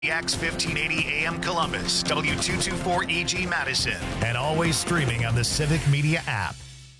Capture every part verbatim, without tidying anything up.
X fifteen eighty A M Columbus, W two twenty-four E G Madison, and always streaming on the Civic Media app.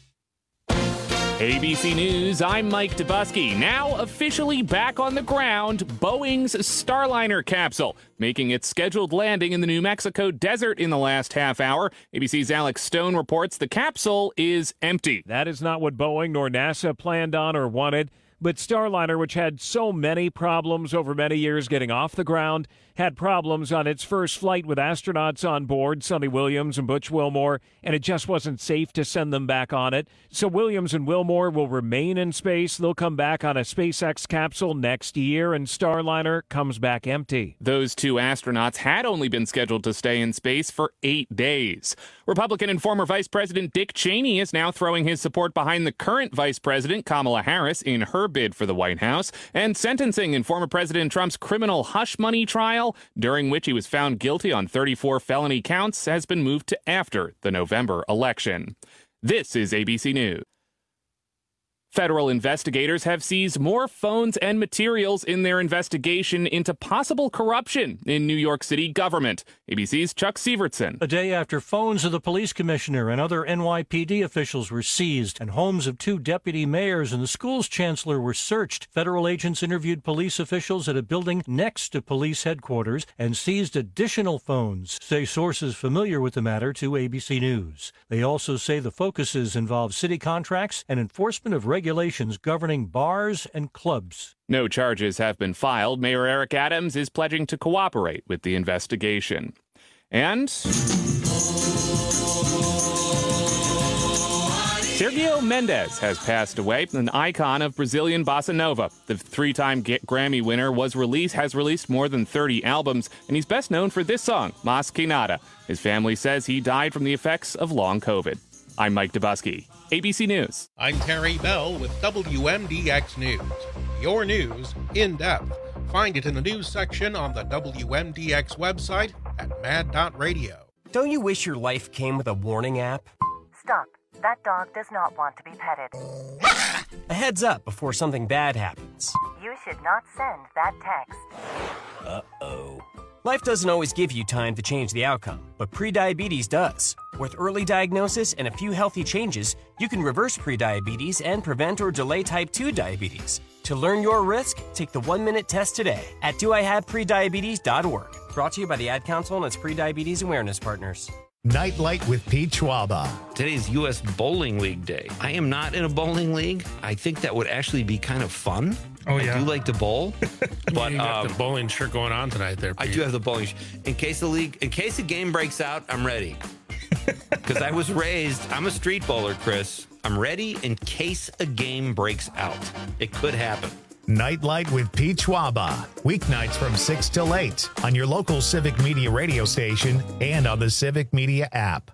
A B C News, I'm Mike Dubusky. Now officially back on the ground, Boeing's Starliner capsule, making its scheduled landing in the New Mexico desert in the last half hour. A B C's Alex Stone reports the capsule is empty. That is not what Boeing nor NASA planned on or wanted. But Starliner, which had so many problems over many years getting off the ground, had problems on its first flight with astronauts on board, Sonny Williams and Butch Wilmore, and it just wasn't safe to send them back on it. So Williams and Wilmore will remain in space. They'll come back on a SpaceX capsule next year, and Starliner comes back empty. Those two astronauts had only been scheduled to stay in space for eight days. Republican and former Vice President Dick Cheney is now throwing his support behind the current Vice President, Kamala Harris, in her bid for the White House, and sentencing in former President Trump's criminal hush money trial, during which he was found guilty on thirty-four felony counts, has been moved to after the November election. This is A B C News. Federal investigators have seized more phones and materials in their investigation into possible corruption in New York City government. A B C's Chuck Sievertson. A day after phones of the police commissioner and other N Y P D officials were seized and homes of two deputy mayors and the school's chancellor were searched, federal agents interviewed police officials at a building next to police headquarters and seized additional phones, say sources familiar with the matter to A B C News. They also say the focuses involve city contracts and enforcement of regulations regulations governing bars and clubs. No charges have been filed. Mayor Eric Adams is pledging to cooperate with the investigation. And Sergio Mendes has passed away, an icon of Brazilian bossa nova. The three-time Grammy winner was released, has released more than thirty albums, and he's best known for this song, Mas Que Nada. His family says he died from the effects of long COVID. I'm Mike Dubusky, A B C News. I'm Terry Bell with W M D X News. Your news in depth. Find it in the news section on the W M D X website at mad dot radio. Don't you wish your life came with a warning app? Stop. That dog does not want to be petted. A heads up before something bad happens. You should not send that text. Uh-oh. Life doesn't always give you time to change the outcome, but prediabetes does. With early diagnosis and a few healthy changes, you can reverse prediabetes and prevent or delay type two diabetes. To learn your risk, take the one-minute test today at do I have prediabetes dot org. Brought to you by the Ad Council and its Prediabetes Awareness Partners. Nightlight with Pete Schwaba. Today's U S Bowling League Day. I am not in a bowling league. I think that would actually be kind of fun. Oh, yeah. I do like to bowl. But you got um, the bowling shirt going on tonight there, Pete. I do have the bowling shirt. In case the league, in case the game breaks out, I'm ready. Because I was raised, I'm a street bowler, Chris. I'm ready in case a game breaks out. It could happen. Nightlight with Pete Schwaba. Weeknights from six till eight on your local Civic Media radio station and on the Civic Media app.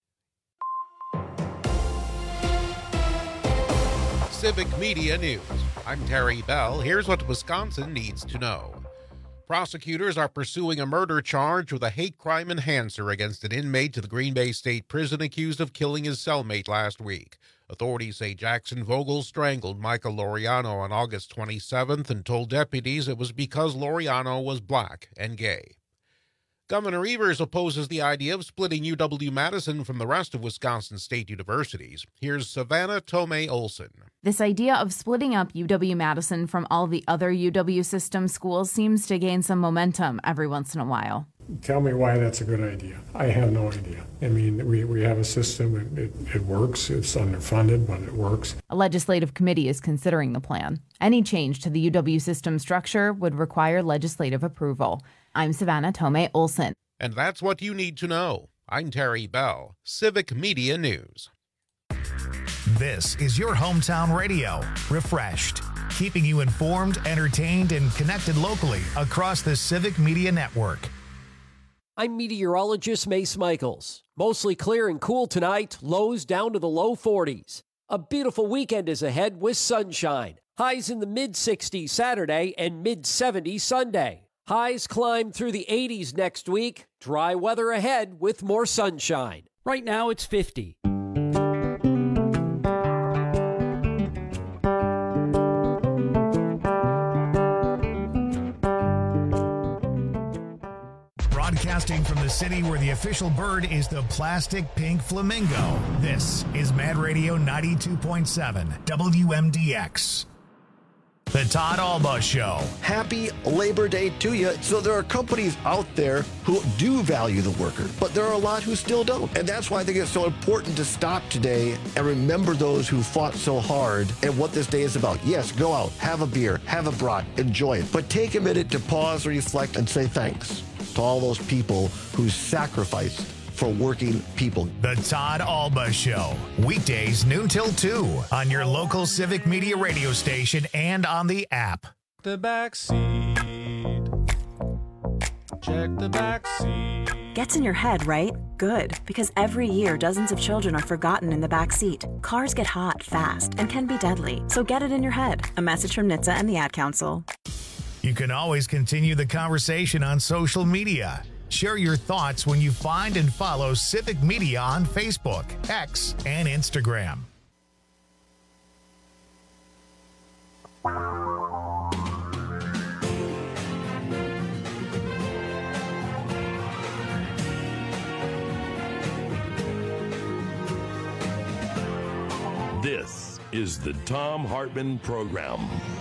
Civic Media News. I'm Terry Bell. Here's what Wisconsin needs to know. Prosecutors are pursuing a murder charge with a hate crime enhancer against an inmate to the Green Bay State Prison accused of killing his cellmate last week. Authorities say Jackson Vogel strangled Michael Laureano on August twenty-seventh and told deputies it was because Laureano was black and gay. Governor Evers opposes the idea of splitting U W-Madison from the rest of Wisconsin state universities. Here's Savannah Tomei Olson. This idea of splitting up U W-Madison from all the other U W system schools seems to gain some momentum every once in a while. Tell me why that's a good idea. I have no idea. I mean, we, we have a system, it, it, it works, it's underfunded, but it works. A legislative committee is considering the plan. Any change to the U W system structure would require legislative approval. I'm Savannah Tomei Olson. And that's what you need to know. I'm Terry Bell, Civic Media News. This is your hometown radio, refreshed, keeping you informed, entertained, and connected locally across the Civic Media Network. I'm meteorologist Mace Michaels. Mostly clear and cool tonight, lows down to the low forties. A beautiful weekend is ahead with sunshine. Highs in the mid-sixties Saturday and mid-seventies Sunday. Highs climb through the eighties next week. Dry weather ahead with more sunshine. Right now it's fifty. Broadcasting from the city where the official bird is the plastic pink flamingo, this is Mad Radio ninety-two point seven W M D X. The Todd Alba Show. Happy Labor Day to you. So there are companies out there who do value the worker, but there are a lot who still don't. And that's why I think it's so important to stop today and remember those who fought so hard and what this day is about. Yes, go out, have a beer, have a brat, enjoy it. But take a minute to pause, reflect, and say thanks to all those people who sacrificed for working people. The Todd Alba Show. Weekdays noon till two on your local Civic Media radio station and on the app. The back seat. Check the back seat. Gets in your head, right? Good, because every year dozens of children are forgotten in the back seat. Cars get hot fast and can be deadly, so get it in your head. A message from N H T S A and the Ad Council. You can always continue the conversation on social media. Share your thoughts when you find and follow Civic Media on Facebook, X, and Instagram. This is the Thom Hartmann Program.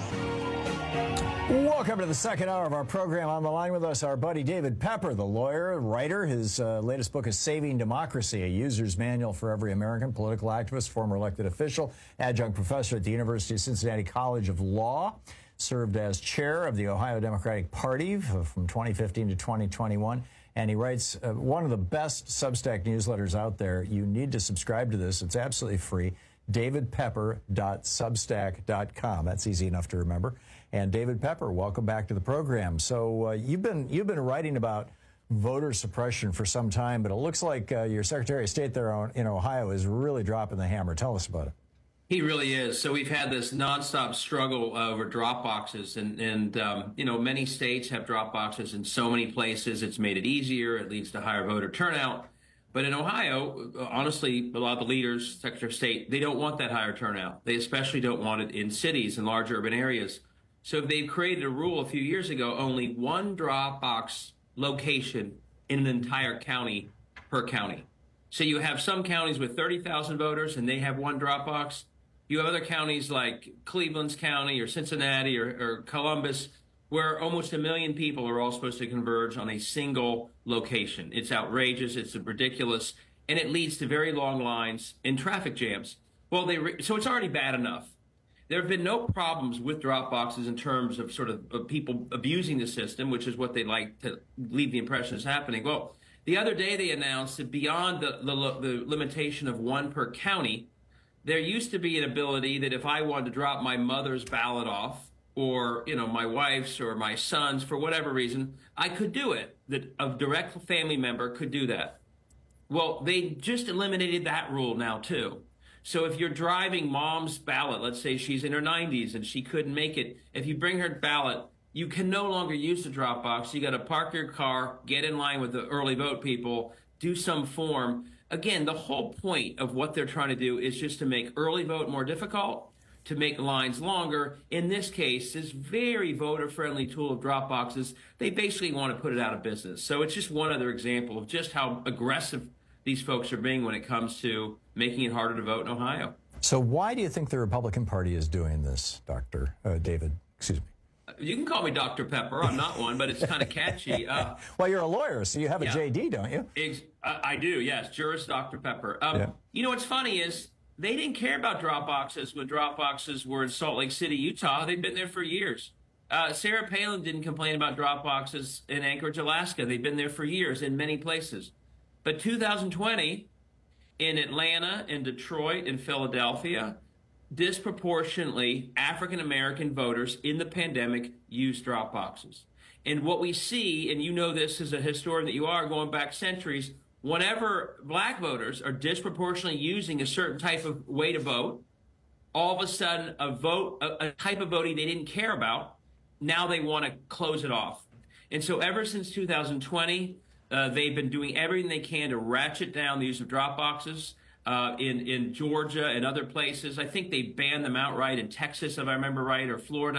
Welcome to the second hour of our program. On the line with us, our buddy David Pepper, the lawyer, writer. His uh, latest book is Saving Democracy, a user's manual for every American, political activist, former elected official, adjunct professor at the University of Cincinnati College of Law, served as chair of the Ohio Democratic Party from twenty fifteen to twenty twenty-one. And he writes uh, one of the best Substack newsletters out there. You need to subscribe to this. It's absolutely free. david pepper dot substack dot com. That's easy enough to remember. And David Pepper, welcome back to the program. So uh, you've been you've been writing about voter suppression for some time, but it looks like uh, your Secretary of State there in Ohio is really dropping the hammer. Tell us about it. He really is. So we've had this nonstop struggle over drop boxes, and and um, you know, many states have drop boxes in so many places. It's made it easier. It leads to higher voter turnout. But in Ohio, honestly, a lot of the leaders, Secretary of State, they don't want that higher turnout. They especially don't want it in cities and large urban areas. So they've created a rule a few years ago, only one drop box location in an entire county per county. So you have some counties with thirty thousand voters and they have one drop box. You have other counties like Cleveland's County or Cincinnati or, or Columbus, where almost a million people are all supposed to converge on a single location. It's outrageous, it's ridiculous, and it leads to very long lines and traffic jams. Well, they re- so it's already bad enough. There have been no problems with drop boxes in terms of sort of, of people abusing the system, which is what they like to leave the impression is happening. Well, the other day they announced that beyond the, the, the limitation of one per county, there used to be an ability that if I wanted to drop my mother's ballot off, or, you know, my wife's or my son's, for whatever reason, I could do it, that a direct family member could do that. Well, they just eliminated that rule now, too. So if you're driving mom's ballot, let's say she's in her nineties and she couldn't make it, if you bring her ballot, you can no longer use the drop box. You got to park your car, get in line with the early vote people, do some form. Again, the whole point of what they're trying to do is just to make early vote more difficult, to make lines longer. In this case, this very voter-friendly tool of drop boxes, they basically want to put it out of business. So it's just one other example of just how aggressive these folks are being when it comes to making it harder to vote in Ohio. So why do you think the Republican Party is doing this, Doctor Uh, David? Excuse me. You can call me Doctor Pepper. I'm not one, but it's kind of catchy. Uh, well, you're a lawyer, so you have a yeah. J D, don't you? Ex- I, I do, yes. Juris Doctor Pepper. Um, yeah. You know, what's funny is they didn't care about drop boxes when drop boxes were in Salt Lake City, Utah. They've been there for years. Uh, Sarah Palin didn't complain about drop boxes in Anchorage, Alaska. They've been there for years in many places. But two thousand twenty, in Atlanta, in Detroit, in Philadelphia, disproportionately African-American voters in the pandemic used drop boxes. And what we see, and you know this as a historian that you are, going back centuries, whenever black voters are disproportionately using a certain type of way to vote, all of a sudden a vote, a, a type of voting they didn't care about, now they want to close it off. And so ever since two thousand twenty, uh, they've been doing everything they can to ratchet down the use of drop boxes. Uh, in, in Georgia and other places. I think they banned them outright in Texas, if I remember right, or Florida.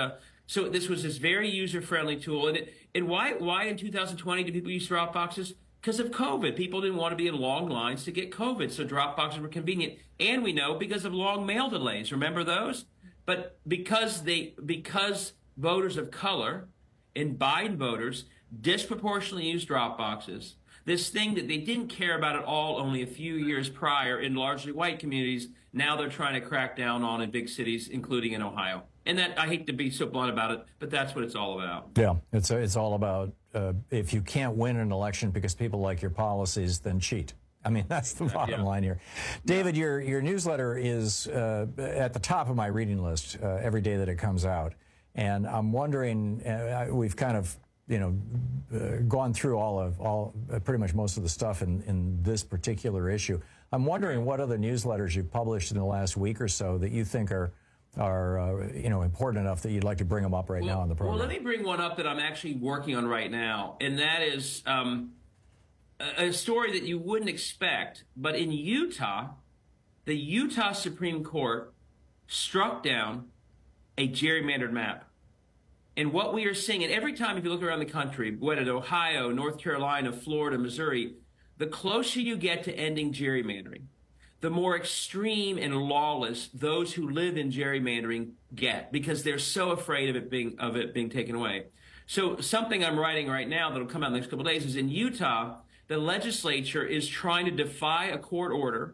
So this was this very user-friendly tool. And, it, and why, why in two thousand twenty did people use drop boxes? Because of COVID. People didn't want to be in long lines to get COVID, so drop boxes were convenient. And we know because of long mail delays. Remember those? But because they because voters of color and Biden voters disproportionately use drop boxes, this thing that they didn't care about at all only a few years prior in largely white communities, now they're trying to crack down on in big cities, including in Ohio. And that, I hate to be so blunt about it, but that's what it's all about. Yeah, it's it's all about uh, if you can't win an election because people like your policies, then cheat. I mean, that's the bottom yeah. line here. David, your your newsletter is uh, at the top of my reading list uh, every day that it comes out. And I'm wondering, uh, we've kind of, you know, uh, gone through all of all uh, pretty much most of the stuff in, in this particular issue. I'm wondering what other newsletters you've published in the last week or so that you think are are, uh, you know, important enough that you'd like to bring them up right well, now on the program. Well, let me bring one up that I'm actually working on right now, and that is um, a, a story that you wouldn't expect. But in Utah, the Utah Supreme Court struck down a gerrymandered map. And what we are seeing, and every time if you look around the country, whether Ohio, North Carolina, Florida, Missouri, the closer you get to ending gerrymandering, the more extreme and lawless those who live in gerrymandering get, because they're so afraid of it being of it being taken away. So something I'm writing right now that'll come out in the next couple of days is in Utah, the legislature is trying to defy a court order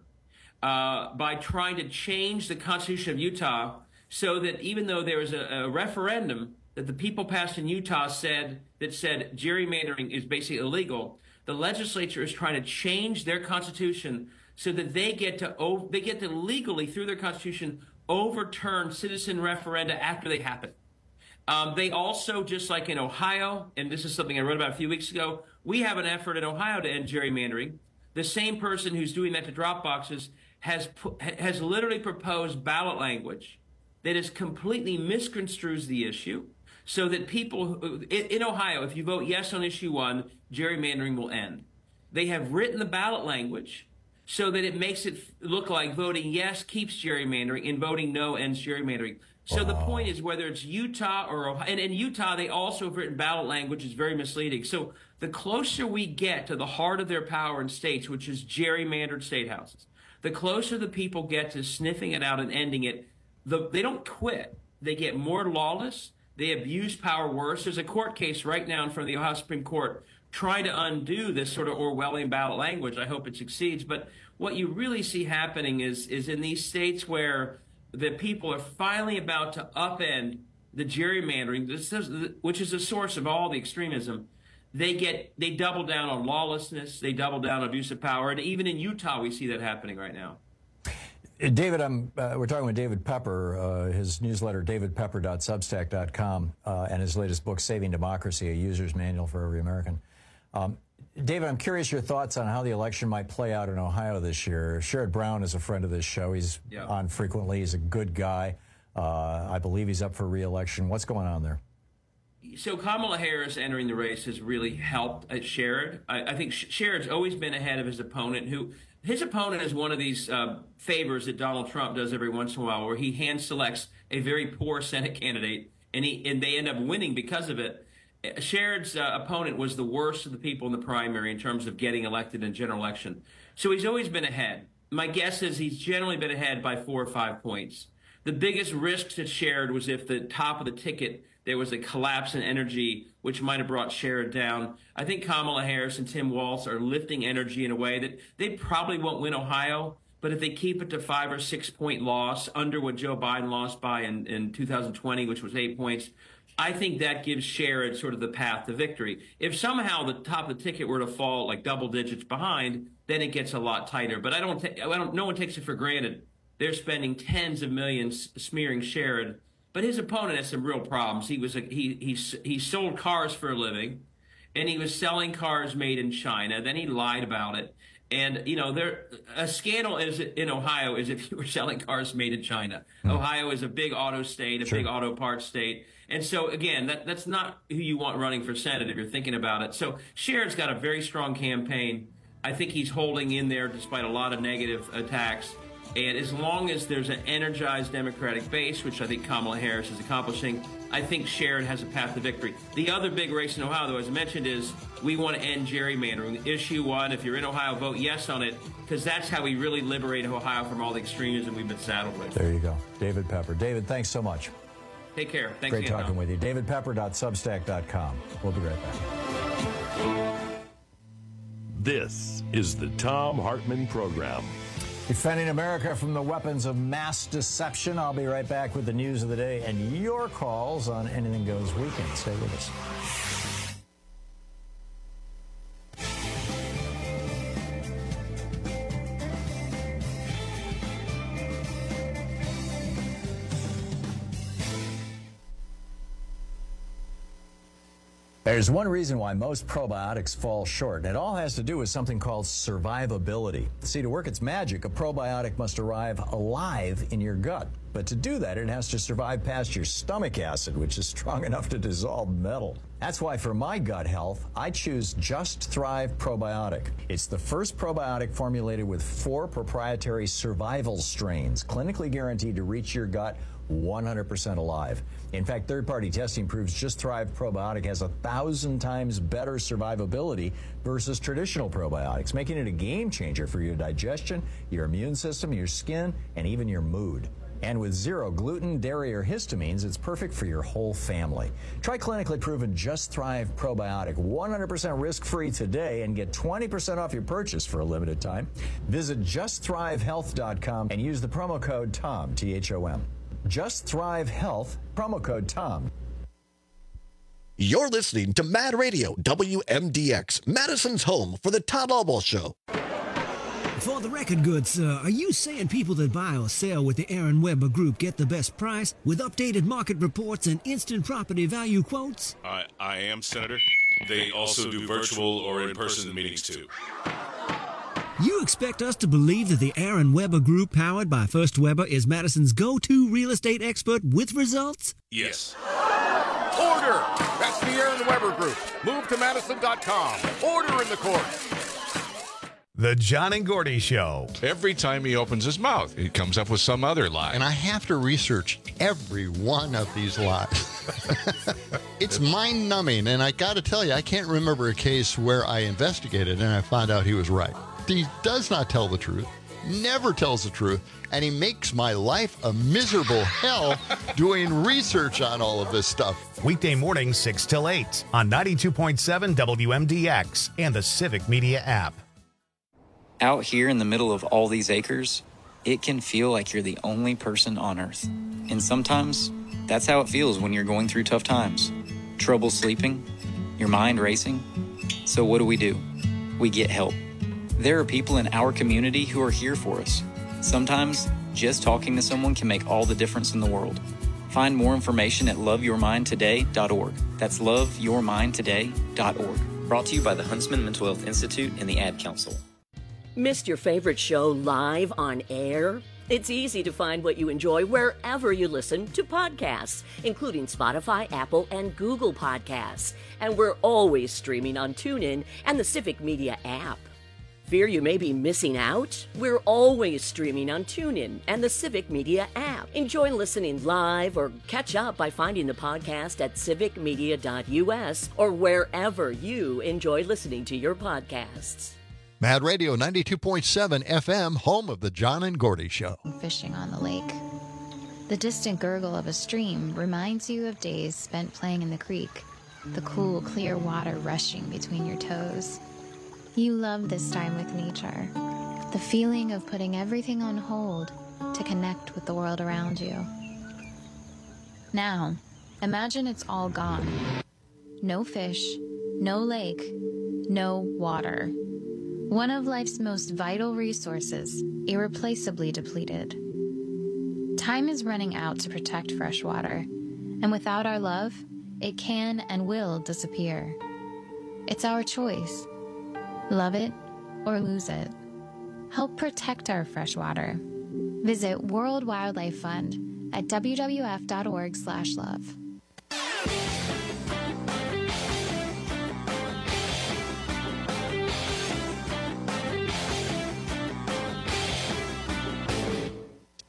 uh, by trying to change the Constitution of Utah so that even though there was a, a referendum that the people passed in Utah said that said gerrymandering is basically illegal, the legislature is trying to change their constitution so that they get to they get to legally through their constitution overturn citizen referenda after they happen. Um, they also, just like in Ohio, and this is something I wrote about a few weeks ago, we have an effort in Ohio to end gerrymandering. The same person who's doing that to drop boxes has has literally proposed ballot language that is completely misconstrues the issue, so that people in, in Ohio, if you vote yes on issue one, gerrymandering will end. They have written the ballot language so that it makes it look like voting yes keeps gerrymandering and voting no ends gerrymandering. So wow. The point is, whether it's Utah or Ohio, and in Utah, they also have written ballot language is very misleading. So the closer we get to the heart of their power in states, which is gerrymandered state houses, the closer the people get to sniffing it out and ending it, the, they don't quit. They get more lawless. They abuse power worse. There's a court case right now in front of the Ohio Supreme Court trying to undo this sort of Orwellian ballot language. I hope it succeeds. But what you really see happening is, is in these states where the people are finally about to upend the gerrymandering, this is, which is the source of all the extremism, they get they double down on lawlessness, they double down on abuse of power, and even in Utah we see that happening right now. David, I'm, uh, we're talking with David Pepper, uh, his newsletter, david pepper dot substack dot com, uh, and his latest book, Saving Democracy, A User's Manual for Every American. Um, David, I'm curious your thoughts on how the election might play out in Ohio this year. Sherrod Brown is a friend of this show. He's yeah. on frequently. He's a good guy. Uh, I believe he's up for re-election. What's going on there? So Kamala Harris entering the race has really helped at Sherrod. I, I think Sherrod's always been ahead of his opponent, who his opponent is one of these uh, favors that Donald Trump does every once in a while, where he hand selects a very poor Senate candidate, and he and they end up winning because of it. Sherrod's uh, opponent was the worst of the people in the primary in terms of getting elected in general election. So he's always been ahead. My guess is he's generally been ahead by four or five points. The biggest risk to Sherrod was if the top of the ticket there was a collapse in energy, which might have brought Sherrod down. I think Kamala Harris and Tim Walz are lifting energy in a way that they probably won't win Ohio, but if they keep it to five or six point loss under what Joe Biden lost by in, in two thousand twenty, which was eight points, I think that gives Sherrod sort of the path to victory. If somehow the top of the ticket were to fall like double digits behind, then it gets a lot tighter. But I don't, I don't no one takes it for granted. They're spending tens of millions smearing Sherrod. But his opponent has some real problems. He was a, he he he sold cars for a living, and he was selling cars made in China. Then he lied about it. And you know, there a scandal is in Ohio is if you were selling cars made in China. Mm. Ohio is a big auto state, a sure. big auto parts state, and so again, that that's not who you want running for Senate if you're thinking about it. So Sherrod's got a very strong campaign. I think he's holding in there despite a lot of negative attacks. And as long as there's an energized Democratic base, which I think Kamala Harris is accomplishing, I think Sharon has a path to victory. The other big race in Ohio, though, as I mentioned, is we want to end gerrymandering. Issue one, if you're in Ohio, vote yes on it, because that's how we really liberate Ohio from all the extremism we've been saddled with. There you go. David Pepper. David, thanks so much. Take care. Thanks Great again, talking Tom. with you. david pepper dot substack dot com. We'll be right back. This is the Thom Hartmann Program. Defending America from the weapons of mass deception. I'll be right back with the news of the day and your calls on Anything Goes Weekend. Stay with us. There's one reason why most probiotics fall short, and it all has to do with something called survivability. See, to work its magic, a probiotic must arrive alive in your gut. But to do that, it has to survive past your stomach acid, which is strong enough to dissolve metal. That's why for my gut health, I choose Just Thrive Probiotic. It's the first probiotic formulated with four proprietary survival strains, clinically guaranteed to reach your gut one hundred percent alive. In fact, third-party testing proves Just Thrive Probiotic has a thousand times better survivability versus traditional probiotics, making it a game changer for your digestion, your immune system, your skin, and even your mood. And with zero gluten, dairy, or histamines, it's perfect for your whole family. Try clinically proven Just Thrive Probiotic one hundred percent risk-free today and get twenty percent off your purchase for a limited time. Visit just thrive health dot com and use the promo code TOM, T H O M. Just Thrive Health, promo code TOM. You're listening to Mad Radio, W M D X, Madison's home for the Todd Albaugh Show. For the record, good sir, are you saying people that buy or sell with the Aaron Weber Group get the best price with updated market reports and instant property value quotes? I, I am, Senator. They also do virtual or in-person meetings, too. You expect us to believe that the Aaron Weber Group, powered by First Weber, is Madison's go-to real estate expert with results? Yes. Order! That's the Aaron Weber Group. Move to Madison dot com. Order in the court. The John and Gordy Show. Every time he opens his mouth, he comes up with some other lie. And I have to research every one of these lies. It's mind-numbing, and I got to tell you, I can't remember a case where I investigated and I found out he was right. He does not tell the truth, never tells the truth, and he makes my life a miserable hell doing research on all of this stuff. Weekday mornings, six till eight on ninety-two point seven W M D X and the Civic Media app. Out here in the middle of all these acres, it can feel like you're the only person on Earth. And sometimes, that's how it feels when you're going through tough times. Trouble sleeping, your mind racing. So what do we do? We get help. There are people in our community who are here for us. Sometimes, just talking to someone can make all the difference in the world. Find more information at love your mind today dot org. That's love your mind today dot org. Brought to you by the Huntsman Mental Health Institute and the Ad Council. Missed your favorite show live on air? It's easy to find what you enjoy wherever you listen to podcasts, including Spotify, Apple, and Google Podcasts. And we're always streaming on TuneIn and the Civic Media app. Fear you may be missing out? We're always streaming on TuneIn and the Civic Media app. Enjoy listening live or catch up by finding the podcast at civic media dot U S or wherever you enjoy listening to your podcasts. Mad Radio ninety-two point seven F M, home of the John and Gordy Show. Fishing on the lake. The distant gurgle of a stream reminds you of days spent playing in the creek, the cool, clear water rushing between your toes. You love this time with nature, the feeling of putting everything on hold to connect with the world around you. Now, imagine it's all gone. No fish, no lake, no water. One of life's most vital resources, irreplaceably depleted. Time is running out to protect fresh water, and without our love, it can and will disappear. It's our choice. Love it or lose it. Help protect our fresh water. Visit World Wildlife Fund at w w f dot org slash love.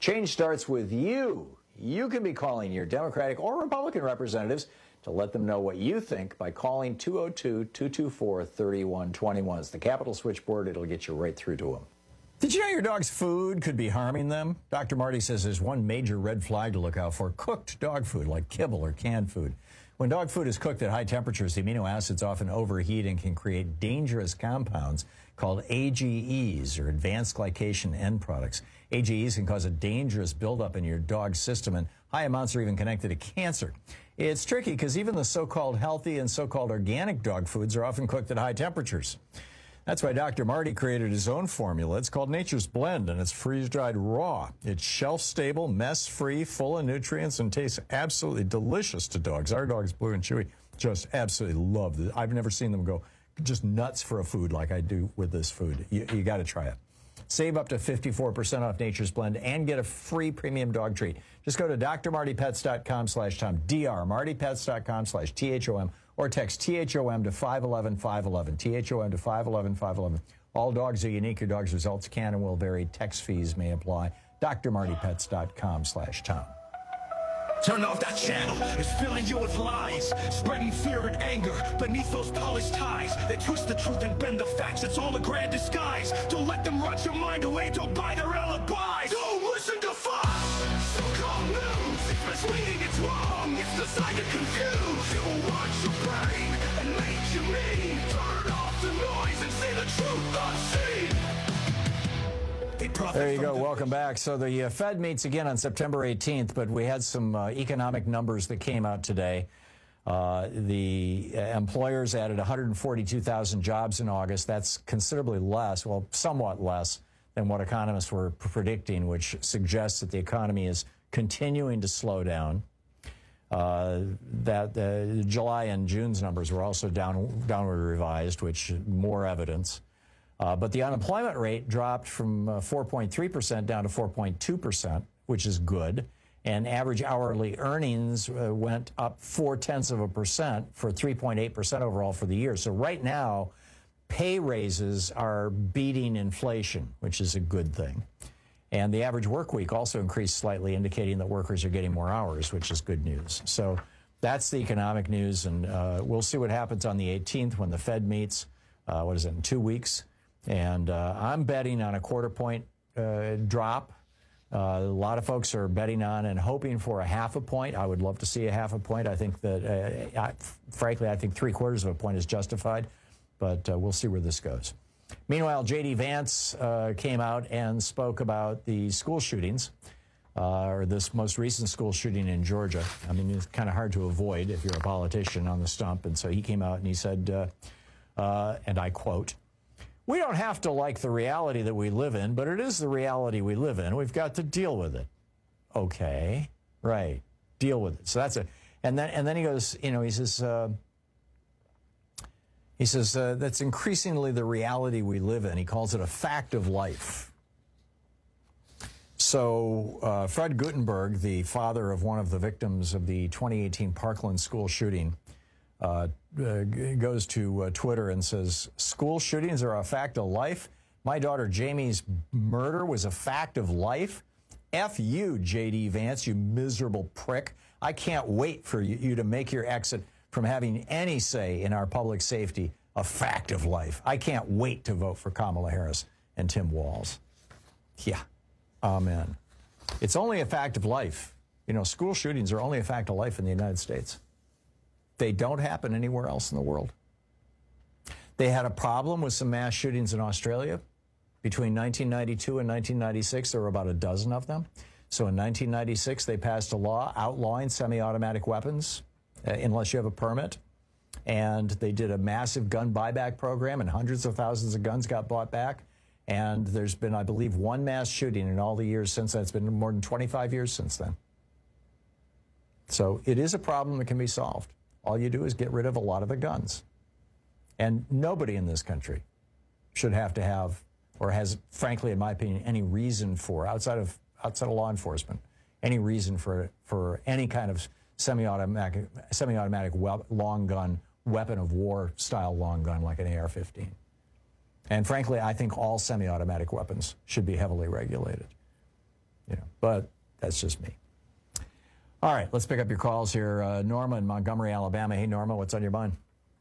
Change starts with you. You can be calling your Democratic or Republican representatives to let them know what you think by calling two oh two, two two four, three one two one. It's the Capitol switchboard. It'll get you right through to them. Did you know your dog's food could be harming them? Doctor Marty says there's one major red flag to look out for: cooked dog food like kibble or canned food. When dog food is cooked at high temperatures, the amino acids often overheat and can create dangerous compounds called A G Es, or advanced glycation end products. A G Es can cause a dangerous buildup in your dog's system, and high amounts are even connected to cancer. It's tricky because even the so-called healthy and so-called organic dog foods are often cooked at high temperatures. That's why Doctor Marty created his own formula. It's called Nature's Blend, and it's freeze-dried raw. It's shelf-stable, mess-free, full of nutrients, and tastes absolutely delicious to dogs. Our dogs, Blue and Chewy, just absolutely love it. I've never seen them go just nuts for a food like I do with this food. You, you got to try it. Save up to fifty-four percent off Nature's Blend and get a free premium dog treat. Just go to d r marty pets dot com slash tom, d r marty pets dot com slash T H O M, or text T H O M to five one one, five one one, T H O M to five one one, five one one. All dogs are unique. Your dog's results can and will vary. Text fees may apply. d r marty pets dot com slash tom. Turn off that channel, it's filling you with lies, spreading fear and anger beneath those polished ties. They twist the truth and bend the facts, it's all a grand disguise. Don't let them rot your mind away, don't buy their alibis. Don't listen to Fox, so-called news. It's misleading, it's wrong, it's designed to confuse. It will watch your brain and make you mean. Turn off the noise and say the truth unseen. There you go. Welcome back. So the uh, Fed meets again on September eighteenth, but we had some uh, economic numbers that came out today. Uh, the uh, employers added one hundred forty-two thousand jobs in August. That's considerably less, well, somewhat less than what economists were predicting, which suggests that the economy is continuing to slow down. Uh, that uh, July and June's numbers were also down, downward revised, which more evidence. Uh, but the unemployment rate dropped from uh, four point three percent down to four point two percent, which is good. And average hourly earnings uh, went up four-tenths of a percent for three point eight percent overall for the year. So right now, pay raises are beating inflation, which is a good thing. And the average work week also increased slightly, indicating that workers are getting more hours, which is good news. So that's the economic news, and uh, we'll see what happens on the eighteenth when the Fed meets. Uh, what is it, in two weeks? And uh, I'm betting on a quarter point uh, drop. Uh, a lot of folks are betting on and hoping for a half a point. I would love to see a half a point. I think that, uh, I, frankly, I think three quarters of a point is justified, but uh, we'll see where this goes. Meanwhile, J D Vance uh, came out and spoke about the school shootings, uh, or this most recent school shooting in Georgia. I mean, it's kind of hard to avoid if you're a politician on the stump. And so he came out and he said, uh, uh, and I quote, "We don't have to like the reality that we live in, but it is the reality we live in. We've got to deal with it." Okay, right, deal with it. So that's it. And then, and then he goes, you know, he says, uh, he says uh, that's increasingly the reality we live in. He calls it a fact of life. So uh, Fred Guttenberg, the father of one of the victims of the twenty eighteen Parkland school shooting, Uh, uh, goes to uh, Twitter and says, "School shootings are a fact of life. My daughter Jamie's murder was a fact of life. F you, J D Vance, you miserable prick. I can't wait for you, you to make your exit from having any say in our public safety a fact of life. I can't wait to vote for Kamala Harris and Tim Walz." Yeah, amen. It's only a fact of life. You know, school shootings are only a fact of life in the United States. They don't happen anywhere else in the world. They had a problem with some mass shootings in Australia. Between nineteen ninety-two and nineteen ninety-six, there were about a dozen of them. So in nineteen ninety-six, they passed a law outlawing semi-automatic weapons, uh, unless you have a permit. And they did a massive gun buyback program, and hundreds of thousands of guns got bought back. And there's been, I believe, one mass shooting in all the years since then. It's been more than twenty-five years since then. So it is a problem that can be solved. All you do is get rid of a lot of the guns. And nobody in this country should have to have, or has, frankly, in my opinion, any reason for, outside of outside of law enforcement, any reason for for any kind of semi-automatic semi-automatic we- long gun, weapon of war style long gun like an A R fifteen. And frankly, I think all semi-automatic weapons should be heavily regulated. You know, but that's just me. All right, let's pick up your calls here. Uh, Norma in Montgomery, Alabama. Hey, Norma, what's on your mind?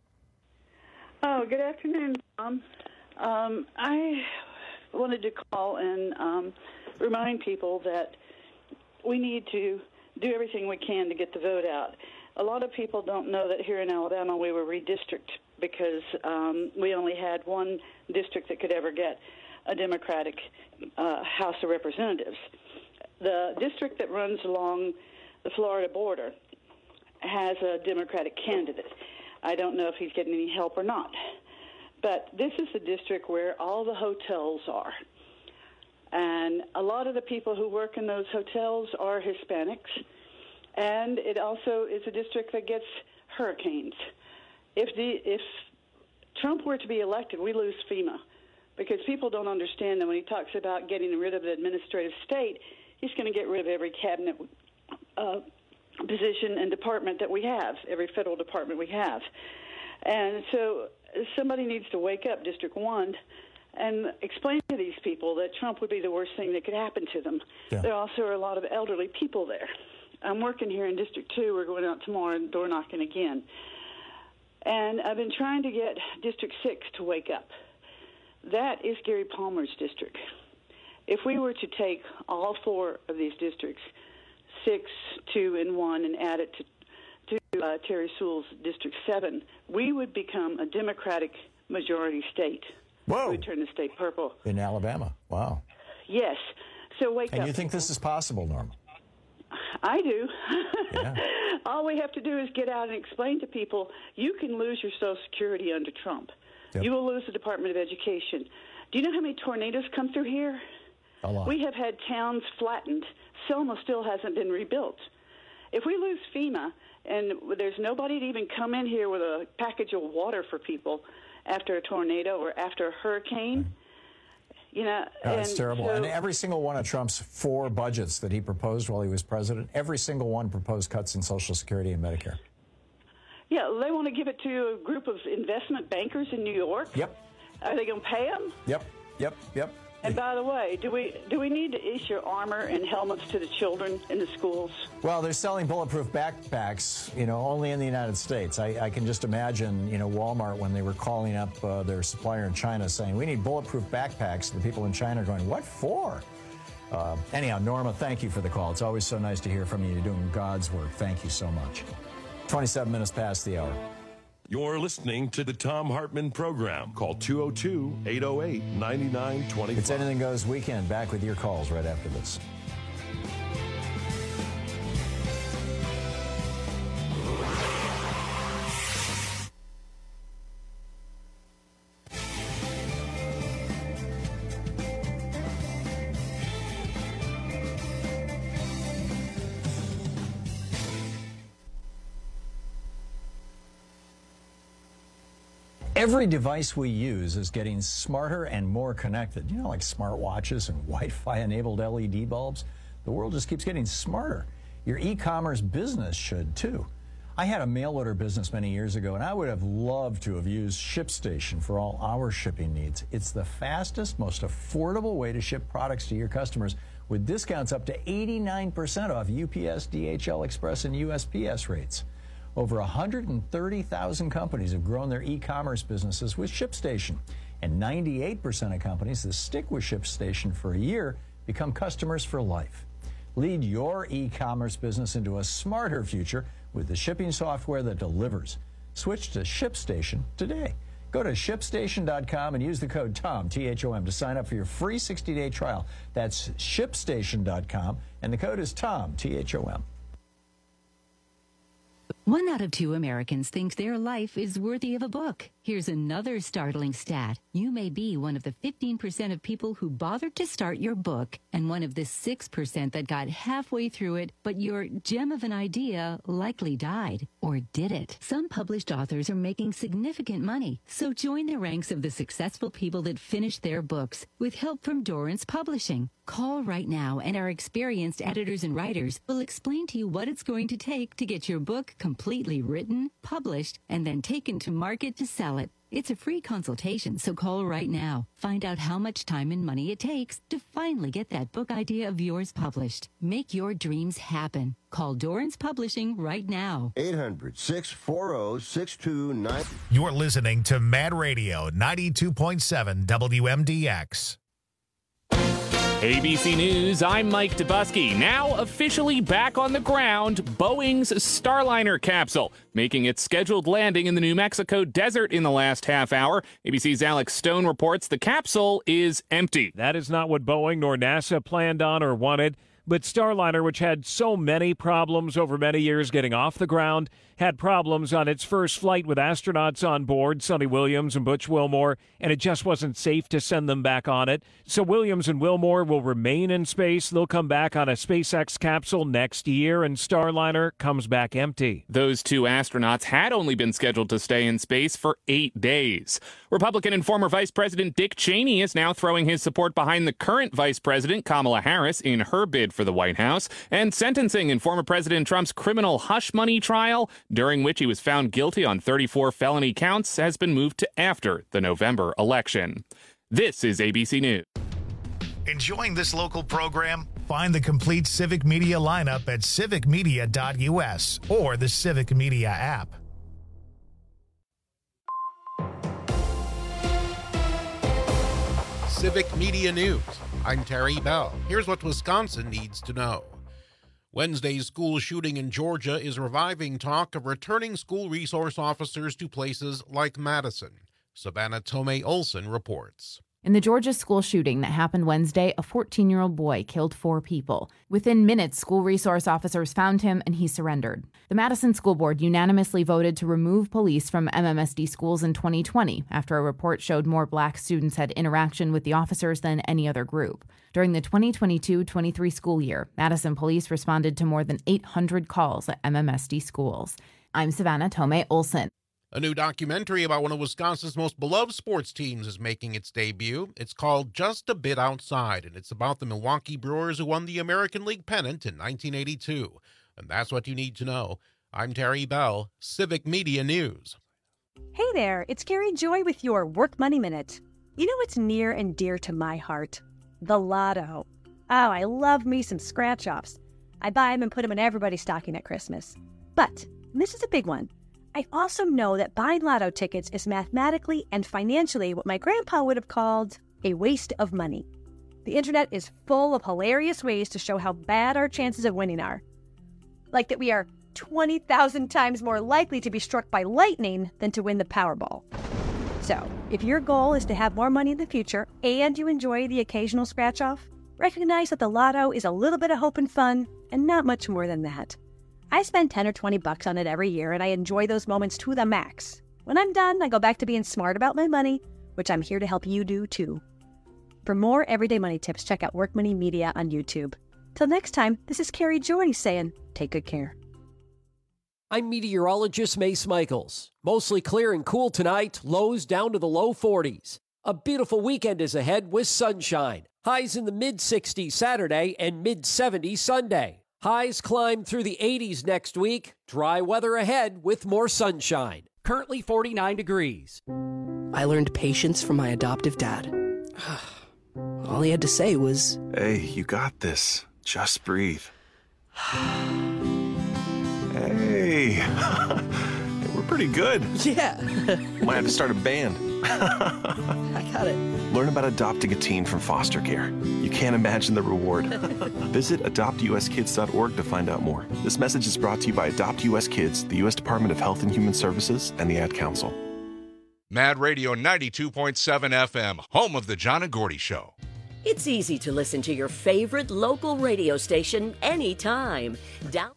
Oh, good afternoon, Tom. Um, I wanted to call and um, remind people that we need to do everything we can to get the vote out. A lot of people don't know that here in Alabama we were redistricted because um, we only had one district that could ever get a Democratic uh, House of Representatives. The district that runs along the Florida border has a Democratic candidate. I don't know if he's getting any help or not. But this is the district where all the hotels are. And a lot of the people who work in those hotels are Hispanics. And it also is a district that gets hurricanes. If the if Trump were to be elected, we lose FEMA. Because people don't understand that when he talks about getting rid of the administrative state, he's going to get rid of every cabinet uh, position and department that we have, every federal department we have. And so somebody needs to wake up, District one, and explain to these people that Trump would be the worst thing that could happen to them. Yeah. There also are a lot of elderly people there. I'm working here in District two. We're going out tomorrow and door knocking again. And I've been trying to get District six to wake up. That is Gary Palmer's district. If we were to take all four of these districts, six, two, and one, and add it to, to uh, Terry Sewell's District seven, we would become a Democratic majority state. Whoa. We would turn the state purple. In Alabama. Wow. Yes. So wake and up. And you think this is possible, Norma? I do. Yeah. All we have to do is get out and explain to people, you can lose your Social Security under Trump. Yep. You will lose the Department of Education. Do you know how many tornadoes come through here? A lot. We have had towns flattened. Selma still hasn't been rebuilt. If we lose FEMA and there's nobody to even come in here with a package of water for people after a tornado or after a hurricane, you know. No, it's terrible. So, and every single one of Trump's four budgets that he proposed while he was president, every single one proposed cuts in Social Security and Medicare. Yeah, they want to give it to a group of investment bankers in New York. Yep. Are they going to pay them? Yep, yep, yep. And by the way, do we do we need to issue armor and helmets to the children in the schools? Well, they're selling bulletproof backpacks, you know, only in the United States. I, I can just imagine, you know, Walmart when they were calling up uh, their supplier in China saying, we need bulletproof backpacks. The people in China are going, what for? Uh, anyhow, Norma, thank you for the call. It's always so nice to hear from you. You're doing God's work. Thank you so much. twenty-seven minutes past the hour. You're listening to the Thom Hartmann Program. Call two oh two, eight oh eight, nine nine two five. It's Anything Goes Weekend. Back with your calls right after this. Every device we use is getting smarter and more connected. You know, like smartwatches and Wi-Fi enabled L E D bulbs. The world just keeps getting smarter. Your e-commerce business should too. I had a mail order business many years ago, and I would have loved to have used ShipStation for all our shipping needs. It's the fastest, most affordable way to ship products to your customers with discounts up to eighty-nine percent off U P S, D H L Express, and U S P S rates. Over one hundred thirty thousand companies have grown their e-commerce businesses with ShipStation, and ninety-eight percent of companies that stick with ShipStation for a year become customers for life. Lead your e-commerce business into a smarter future with the shipping software that delivers. Switch to ShipStation today. Go to ship station dot com and use the code TOM, T H O M, to sign up for your free sixty-day trial. That's ship station dot com, and the code is TOM, T H O M. One out of two Americans think their life is worthy of a book. Here's another startling stat. You may be one of the fifteen percent of people who bothered to start your book and one of the six percent that got halfway through it, but your gem of an idea likely died. Or did it? Some published authors are making significant money, so join the ranks of the successful people that finished their books with help from Dorrance Publishing. Call right now, and our experienced editors and writers will explain to you what it's going to take to get your book completely written, published, and then taken to market to sell it. It's a free consultation, so call right now. Find out how much time and money it takes to finally get that book idea of yours published. Make your dreams happen. Call Dorrance Publishing right now. eight hundred, six four zero, six two nine. You're listening to Mad Radio ninety-two point seven W M D X. A B C News, I'm Mike Dubusky. Now officially back on the ground, Boeing's Starliner capsule, making its scheduled landing in the New Mexico desert in the last half hour. A B C's Alex Stone reports the capsule is empty. That is not what Boeing nor NASA planned on or wanted. But Starliner, which had so many problems over many years getting off the ground, had problems on its first flight with astronauts on board, Sonny Williams and Butch Wilmore, and it just wasn't safe to send them back on it. So Williams and Wilmore will remain in space. They'll come back on a SpaceX capsule next year, and Starliner comes back empty. Those two astronauts had only been scheduled to stay in space for eight days. Republican and former Vice President Dick Cheney is now throwing his support behind the current Vice President, Kamala Harris, in her bid for the White House, and sentencing in former President Trump's criminal hush money trial, during which he was found guilty on thirty-four felony counts, has been moved to after the November election. This is A B C News. Enjoying this local program? Find the complete Civic Media lineup at civic media dot U S or the Civic Media app. Civic Media News. I'm Terry Bell. Here's what Wisconsin needs to know. Wednesday's school shooting in Georgia is reviving talk of returning school resource officers to places like Madison. Savannah Tomei Olson reports. In the Georgia school shooting that happened Wednesday, a fourteen-year-old boy killed four people. Within minutes, school resource officers found him and he surrendered. The Madison School Board unanimously voted to remove police from M M S D schools in twenty twenty after a report showed more black students had interaction with the officers than any other group. During the twenty twenty-two twenty-three school year, Madison police responded to more than eight hundred calls at M M S D schools. I'm Savannah Tomei Olson. A new documentary about one of Wisconsin's most beloved sports teams is making its debut. It's called Just a Bit Outside, and it's about the Milwaukee Brewers who won the American League pennant in nineteen eighty-two. And that's what you need to know. I'm Terry Bell, Civic Media News. Hey there, it's Carrie Joy with your Work Money Minute. You know what's near and dear to my heart? The Lotto. Oh, I love me some scratch-offs. I buy them and put them in everybody's stocking at Christmas. But, and this is a big one, I also know that buying lotto tickets is mathematically and financially what my grandpa would have called a waste of money. The internet is full of hilarious ways to show how bad our chances of winning are. Like that we are twenty thousand times more likely to be struck by lightning than to win the Powerball. So, if your goal is to have more money in the future and you enjoy the occasional scratch-off, recognize that the lotto is a little bit of hope and fun and not much more than that. I spend ten or twenty bucks on it every year, and I enjoy those moments to the max. When I'm done, I go back to being smart about my money, which I'm here to help you do too. For more everyday money tips, check out Work Money Media on YouTube. Till next time, this is Carrie Joy saying, take good care. I'm meteorologist Mace Michaels. Mostly clear and cool tonight, lows down to the low forties. A beautiful weekend is ahead with sunshine. Highs in the mid sixties Saturday and mid seventies Sunday. Highs climb through the eighties next week. Dry weather ahead with more sunshine. Currently forty-nine degrees. I learned patience from my adoptive dad. All he had to say was, "Hey, you got this. Just breathe." Hey, we're pretty good. Yeah. Might have to start a band. I got it. Learn about adopting a teen from foster care. You can't imagine the reward. Visit adopt u s kids dot org to find out more. This message is brought to you by Adopt U S Kids, the U S Department of Health and Human Services, and the Ad Council. Mad Radio ninety-two point seven F M, home of the John and Gordy Show. It's easy to listen to your favorite local radio station anytime. Down-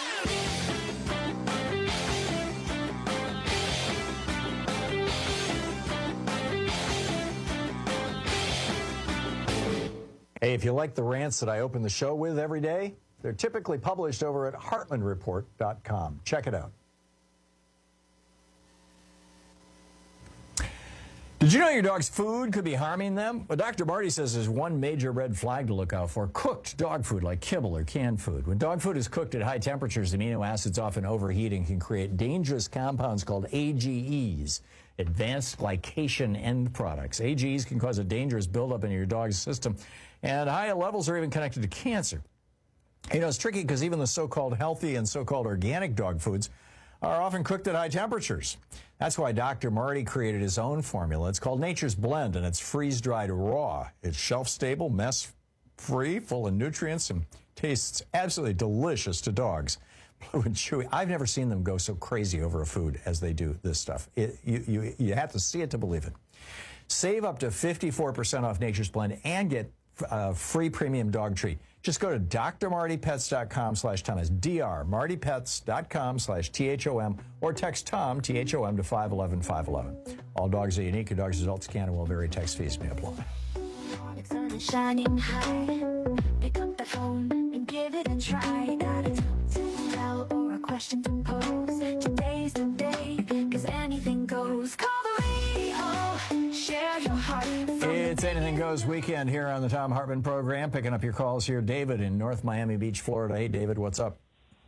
Hey, if you like the rants that I open the show with every day, they're typically published over at heartland report dot com. Check it out. Did you know your dog's food could be harming them? Well, Doctor Marty says there's one major red flag to look out for: cooked dog food like kibble or canned food. When dog food is cooked at high temperatures, amino acids often overheat and can create dangerous compounds called A G Es. advanced glycation end products. A Gs can cause a dangerous buildup in your dog's system, and high levels are even connected to cancer. You know, it's tricky because even the so-called healthy and so-called organic dog foods are often cooked at high temperatures. That's why Doctor Marty created his own formula. It's called Nature's Blend, and it's freeze-dried raw. It's shelf-stable, mess-free, full of nutrients, and tastes absolutely delicious to dogs. Blue and chewy. I've never seen them go so crazy over a food as they do this stuff. It, you, you, you have to see it to believe it. Save up to fifty-four percent off Nature's Blend and get a free premium dog treat. Just go to d r marty pets dot com slash Tom. It's D R marty pets dot com slash T H O M or text Tom, T H O M, to five one one five one one. All dogs are unique. Your dog's adults can and will vary. Text fees may apply. Sun is shining high. Pick up the phone and give it a try. Got a to tell or a question to pose. Today's the day, cause anything goes. Call the radio, share your heart. It's Anything Goes weekend here on the Tom Hartman program. Picking up your calls here. David in North Miami Beach, Florida. Hey, David, what's up?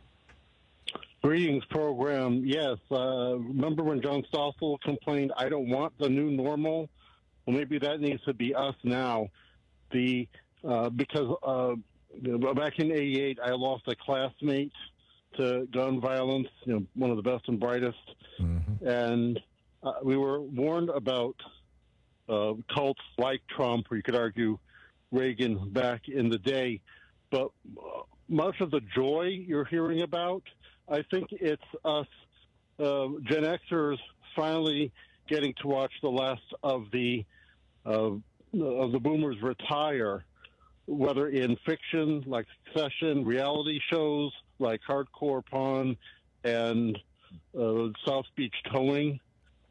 Greetings, program. Yes, uh, remember when John Stossel complained, I don't want the new normal? Well, maybe that needs to be us now. The uh, because uh, back in eighty-eight, I lost a classmate to gun violence, you know, one of the best and brightest. Mm-hmm. And uh, we were warned about uh, cults like Trump, or you could argue Reagan back in the day. But uh, much of the joy you're hearing about, I think it's us uh, Gen Xers finally getting to watch the last of the uh, of the boomers retire, whether in fiction like Succession, reality shows like Hardcore Pawn and uh, South Beach Towing,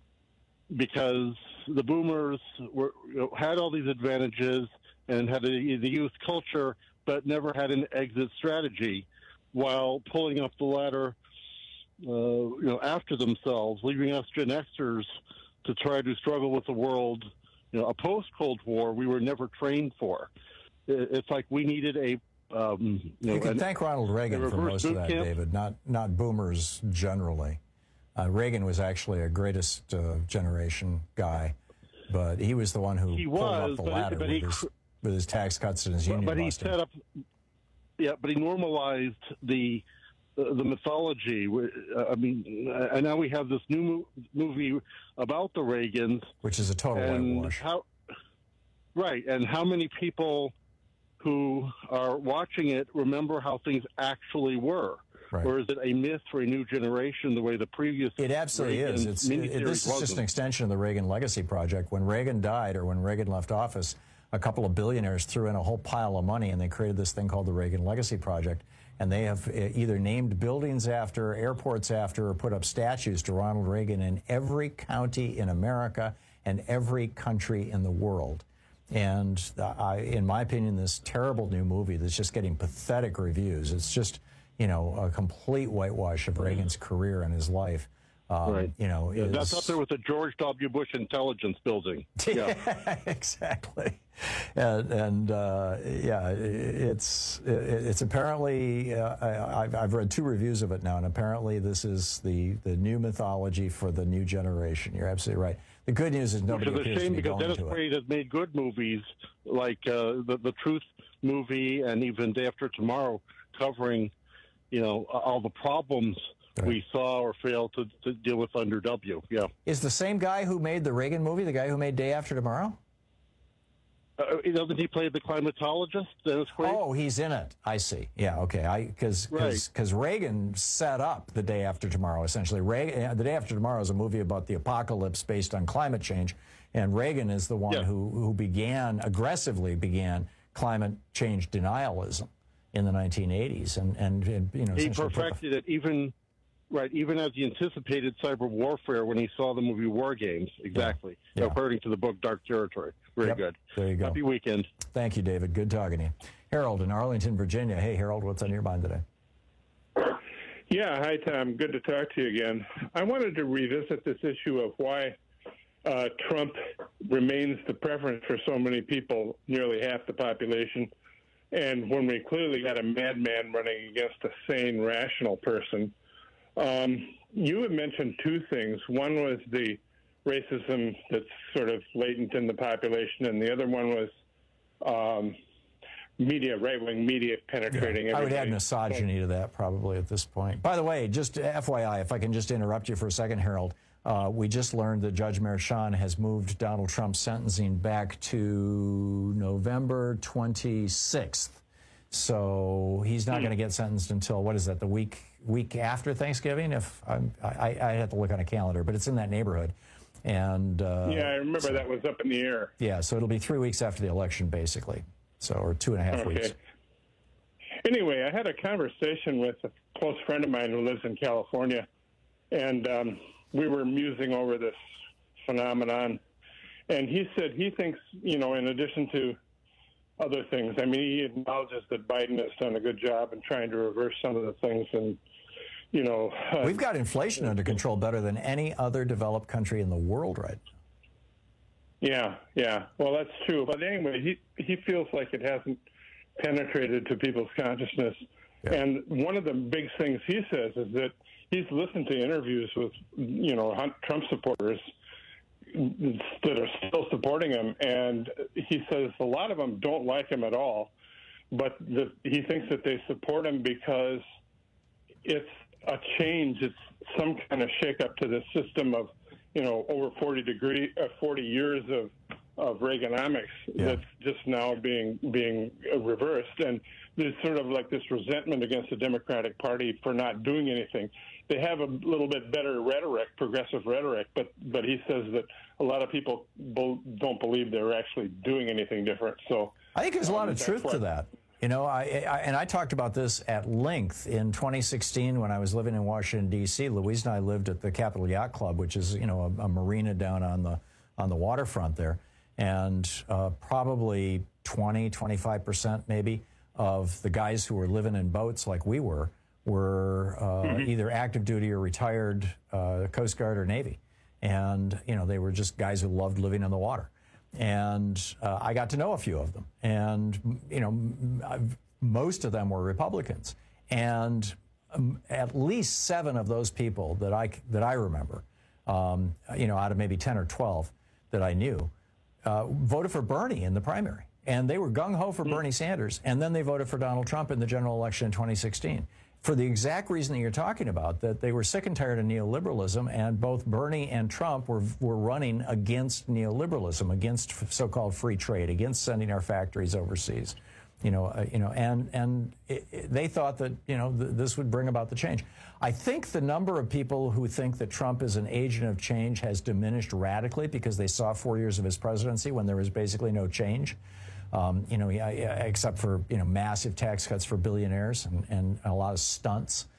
because the boomers were, you know, had all these advantages and had a, the youth culture, but never had an exit strategy, while pulling up the ladder, uh, you know, after themselves, leaving us Gen Xers to try to struggle with the world. You know, a post-Cold War we were never trained for. It's like we needed a. Um, you know, you can an, thank Ronald Reagan for most of that, camp. David. Not not boomers generally. Uh, Reagan was actually a greatest uh, generation guy, but he was the one who he pulled was, up the but, ladder but with, he, his, with his tax cuts and his union But he busting. set up. Yeah, but he normalized the. Uh, the mythology. Uh, I mean, uh, and now we have this new mo- movie about the Reagans, which is a total whitewash. How, right, and how many people who are watching it remember how things actually were? Right. Or is it a myth for a new generation the way the previous It absolutely Reagan is. It's, it, this is wasn't. just an extension of the Reagan Legacy Project. When Reagan died or when Reagan left office, a couple of billionaires threw in a whole pile of money and they created this thing called the Reagan Legacy Project. And they have either named buildings after, airports after, or put up statues to Ronald Reagan in every county in America and every country in the world. And I, in my opinion, this terrible new movie that's just getting pathetic reviews. It's just, you know, a complete whitewash of Reagan's career and his life. Um, right. You know, yeah, is... that's up there with the George W. Bush Intelligence Building. Yeah, exactly. And, and uh, yeah, it's it's apparently uh, I, I've, I've read two reviews of it now, and apparently this is the, the new mythology for the new generation. You're absolutely right. The good news is nobody Which is a appears shame to be because going Dennis to Quaid has made good movies like uh, the the Truth movie and even Day After Tomorrow, covering, you know, all the problems right. we saw or failed to, to deal with under W. Yeah. Is the same guy who made the Reagan movie the guy who made Day After Tomorrow? Uh, doesn't he play the climatologist, Dennis Quaid? Oh, he's in it. I see. Yeah, okay. I because because right. Reagan set up The Day After Tomorrow. Essentially, Reagan, The Day After Tomorrow is a movie about the apocalypse based on climate change, and Reagan is the one yeah. who who began aggressively began climate change denialism in the nineteen eighties, and and, and you know he perfected the, it even. Right, even as he anticipated cyber warfare when he saw the movie War Games, exactly, yeah. Yeah. according to the book Dark Territory. Very yep. good. There you go. Happy weekend. Thank you, David. Good talking to you. Harold in Arlington, Virginia. Hey, Harold, what's on your mind today? Yeah, hi, Tom. Good to talk to you again. I wanted to revisit this issue of why uh, Trump remains the preference for so many people, nearly half the population, and when we clearly got a madman running against a sane, rational person. Um, you had mentioned two things. One was the racism that's sort of latent in the population, and the other one was um, media, right-wing media penetrating Yeah, I would everybody. add misogyny to that probably at this point. By the way, just F Y I, if I can just interrupt you for a second, Harold, uh, we just learned that Judge Merchan has moved Donald Trump's sentencing back to November twenty-sixth. So he's not Hmm. going to get sentenced until, what is that, the week week after Thanksgiving? If I'm, I, I have to look on a calendar, but it's in that neighborhood. And uh, yeah, I remember so, that was up in the air. Yeah, so it'll be three weeks after the election, basically. So, or two and a half Okay. weeks. Anyway, I had a conversation with a close friend of mine who lives in California, and um, we were musing over this phenomenon. And he said he thinks, you know, in addition to other things, I mean, he acknowledges that Biden has done a good job in trying to reverse some of the things. And, you know, uh, we've got inflation under control better than any other developed country in the world right now. Yeah, yeah. Well, that's true. But anyway, he he feels like it hasn't penetrated to people's consciousness. Yeah. And one of the big things he says is that he's listened to interviews with, you know, Trump supporters that are still supporting him, and he says a lot of them don't like him at all, but the, he thinks that they support him because it's a change. It's some kind of shakeup to the system of, you know, over forty degree, uh, forty years of of Reaganomics yeah. that's just now being being reversed, and there's sort of like this resentment against the Democratic Party for not doing anything. They have a little bit better rhetoric, progressive rhetoric, but but he says that a lot of people bo- don't believe they're actually doing anything different. So I think there's a lot um, of truth what, to that. You know, I, I and I talked about this at length in twenty sixteen when I was living in Washington D C. Louise and I lived at the Capitol Yacht Club, which is, you know, a, a marina down on the on the waterfront there, and uh, probably twenty, twenty-five percent maybe of the guys who were living in boats like we were were uh, mm-hmm. either active duty or retired uh, Coast Guard or Navy, and you know they were just guys who loved living on the water. And uh, I got to know a few of them, and you know, I've, most of them were Republicans, and um, at least seven of those people that I that I remember, um, you know, out of maybe ten or twelve that I knew, uh, voted for Bernie in the primary, and they were gung ho for mm-hmm. Bernie Sanders, and then they voted for Donald Trump in the general election in twenty sixteen. For the exact reason that you're talking about, that they were sick and tired of neoliberalism, and both Bernie and Trump were were running against neoliberalism, against so-called free trade, against sending our factories overseas, you know, uh, you know, and and it, it, they thought that you know th- this would bring about the change. I think the number of people who think that Trump is an agent of change has diminished radically because they saw four years of his presidency when there was basically no change. Um, you know, yeah, yeah, except for, you know, massive tax cuts for billionaires and, and a lot of stunts.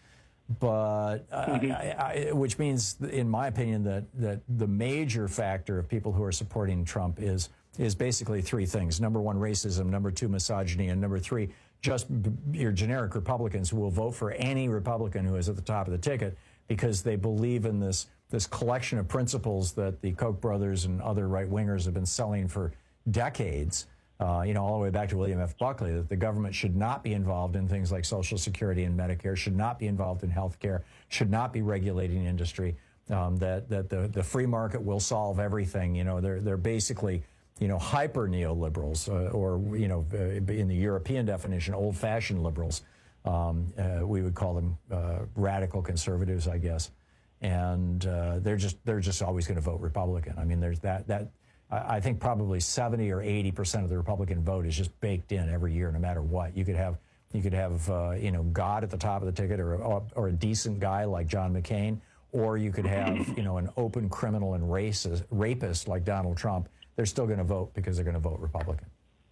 But uh, mm-hmm. I, I, which means, in my opinion, that, that the major factor of people who are supporting Trump is is basically three things. Number one, racism. Number two, misogyny. And number three, just your generic Republicans who will vote for any Republican who is at the top of the ticket because they believe in this, this collection of principles that the Koch brothers and other right-wingers have been selling for decades. Uh, you know, all the way back to William F. Buckley, that the government should not be involved in things like Social Security and Medicare, should not be involved in health care, should not be regulating industry, um, that that the, the free market will solve everything. You know, they're they're basically, you know, hyper neoliberals, uh, or, you know, uh, in the European definition, old-fashioned liberals. Um, uh, we would call them uh, radical conservatives, I guess. And uh, they're just they're just always going to vote Republican. I mean, there's that that. I think probably seventy or eighty percent of the Republican vote is just baked in every year, no matter what. You could have, you could have, uh, you know, God at the top of the ticket, or, or or a decent guy like John McCain, or you could have, you know, an open criminal and racist, rapist like Donald Trump. They're still going to vote because they're going to vote Republican.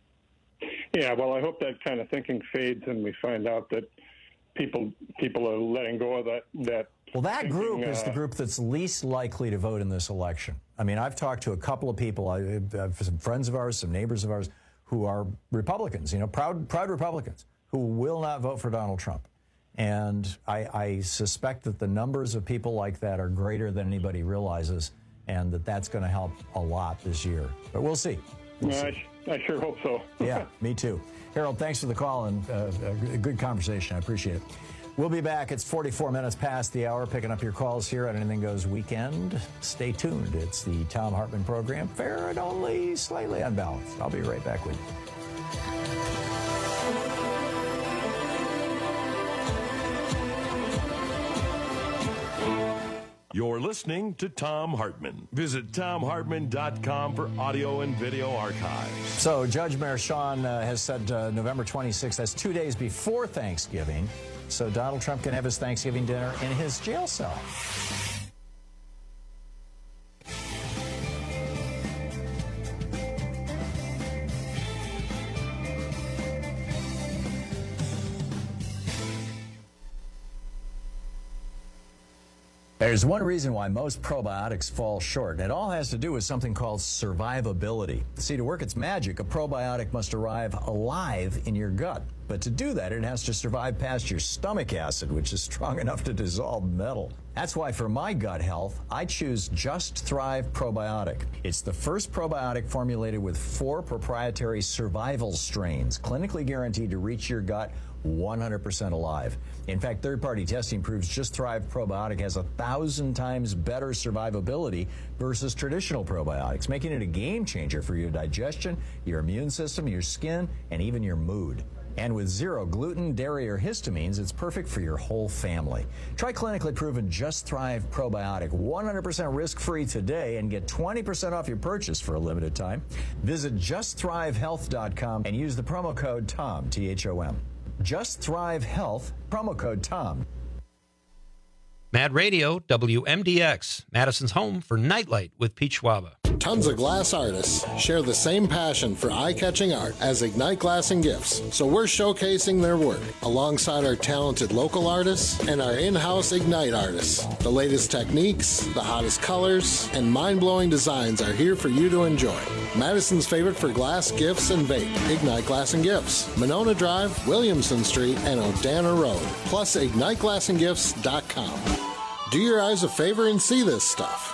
Yeah, well, I hope that kind of thinking fades and we find out that people people are letting go of that that. Well, that thinking, group uh, is the group that's least likely to vote in this election. I mean, I've talked to a couple of people, I have some friends of ours, some neighbors of ours, who are Republicans, you know, proud proud Republicans, who will not vote for Donald Trump. And I, I suspect that the numbers of people like that are greater than anybody realizes, and that that's going to help a lot this year. But we'll see. We'll yeah, see. I, sh- I sure hope so. Yeah, me too. Harold, thanks for the call, and uh, a good conversation. I appreciate it. We'll be back. It's forty-four minutes past the hour, picking up your calls here on Anything Goes Weekend. Stay tuned. It's the Thom Hartmann program, fair and only slightly unbalanced. I'll be right back with you. You're listening to Thom Hartmann. Visit Thom Hartmann dot com for audio and video archives. So Judge Merchan uh, has said uh, November twenty-sixth, that's two days before Thanksgiving, so Donald Trump can have his Thanksgiving dinner in his jail cell. There's one reason why most probiotics fall short, and it all has to do with something called survivability. See, to work its magic, a probiotic must arrive alive in your gut. But to do that, it has to survive past your stomach acid, which is strong enough to dissolve metal. That's why for my gut health, I choose Just Thrive Probiotic. It's the first probiotic formulated with four proprietary survival strains, clinically guaranteed to reach your gut one hundred percent alive. In fact, third-party testing proves Just Thrive Probiotic has a thousand times better survivability versus traditional probiotics, making it a game changer for your digestion, your immune system, your skin, and even your mood. And with zero gluten, dairy, or histamines, it's perfect for your whole family. Try clinically proven Just Thrive Probiotic one hundred percent risk-free today and get twenty percent off your purchase for a limited time. Visit just thrive health dot com and use the promo code TOM, T H O M. Just Thrive Health, promo code TOM. Mad Radio, W M D X, Madison's home for Nightlight with Pete Schwaba. Tons of glass artists share the same passion for eye-catching art as Ignite Glass and Gifts, so we're showcasing their work alongside our talented local artists and our in-house Ignite artists. The latest techniques, the hottest colors, and mind-blowing designs are here for you to enjoy. Madison's favorite for glass, gifts, and vape, Ignite Glass and Gifts, Monona Drive, Williamson Street, and Odana Road, plus ignite glass and gifts dot com. Do your eyes a favor and see this stuff.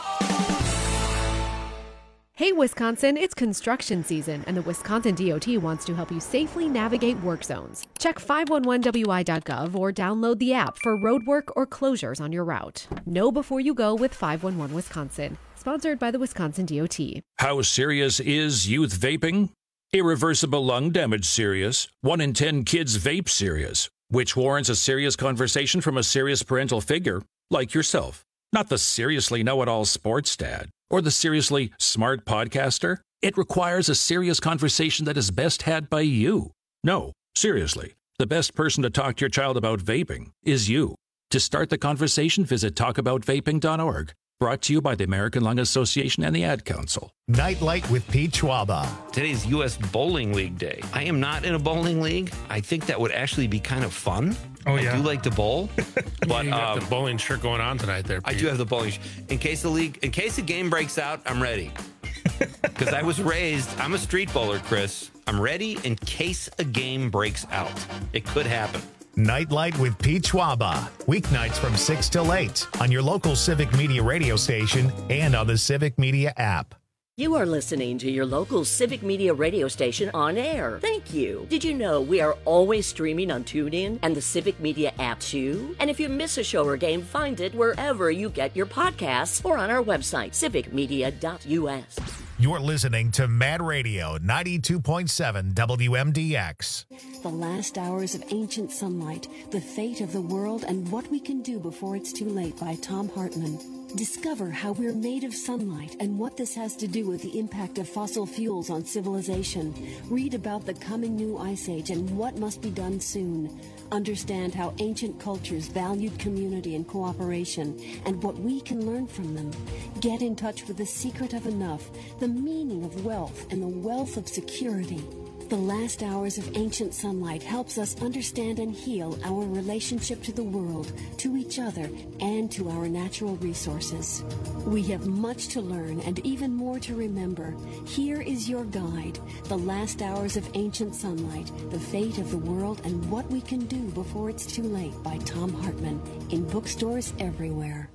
Hey, Wisconsin, it's construction season, and the Wisconsin D O T wants to help you safely navigate work zones. Check five one one W I dot gov or download the app for roadwork or closures on your route. Know before you go with five one one Wisconsin. Sponsored by the Wisconsin D O T. How serious is youth vaping? Irreversible lung damage serious. One in ten kids vape serious, which warrants a serious conversation from a serious parental figure like yourself. Not the seriously know-it-all sports dad or the seriously smart podcaster. It requires a serious conversation that is best had by you. No, seriously, the best person to talk to your child about vaping is you. To start the conversation, visit talk about vaping dot org. Brought to you by the American Lung Association and the Ad Council. Nightlight with Pete Schwaba. Today's U S Bowling League Day. I am not in a bowling league. I think that would actually be kind of fun. Oh, yeah. I do like to bowl. But you got um, the bowling shirt going on tonight there, Pete. I do have the bowling shirt. In case the league, in case the game breaks out, I'm ready. Because I was raised, I'm a street bowler, Chris. I'm ready in case a game breaks out. It could happen. Nightlight with Pete Schwaba. Weeknights from six till eight on your local Civic Media radio station and on the Civic Media app. You are listening to your local Civic Media radio station on air. Thank you. Did you know we are always streaming on TuneIn and the Civic Media app too? And if you miss a show or game, find it wherever you get your podcasts or on our website, civic media dot U S. You're listening to Mad Radio ninety-two point seven W M D X. The Last Hours of Ancient Sunlight, The Fate of the World, and What We Can Do Before It's Too Late by Thom Hartmann. Discover how we're made of sunlight and what this has to do with the impact of fossil fuels on civilization. Read about the coming new ice age and what must be done soon. Understand how ancient cultures valued community and cooperation and what we can learn from them. Get in touch with the secret of enough, the meaning of wealth, and the wealth of security. The Last Hours of Ancient Sunlight helps us understand and heal our relationship to the world, to each other, and to our natural resources. We have much to learn and even more to remember. Here is your guide, The Last Hours of Ancient Sunlight, The Fate of the World, and What We Can Do Before It's Too Late by Thom Hartmann, in bookstores everywhere.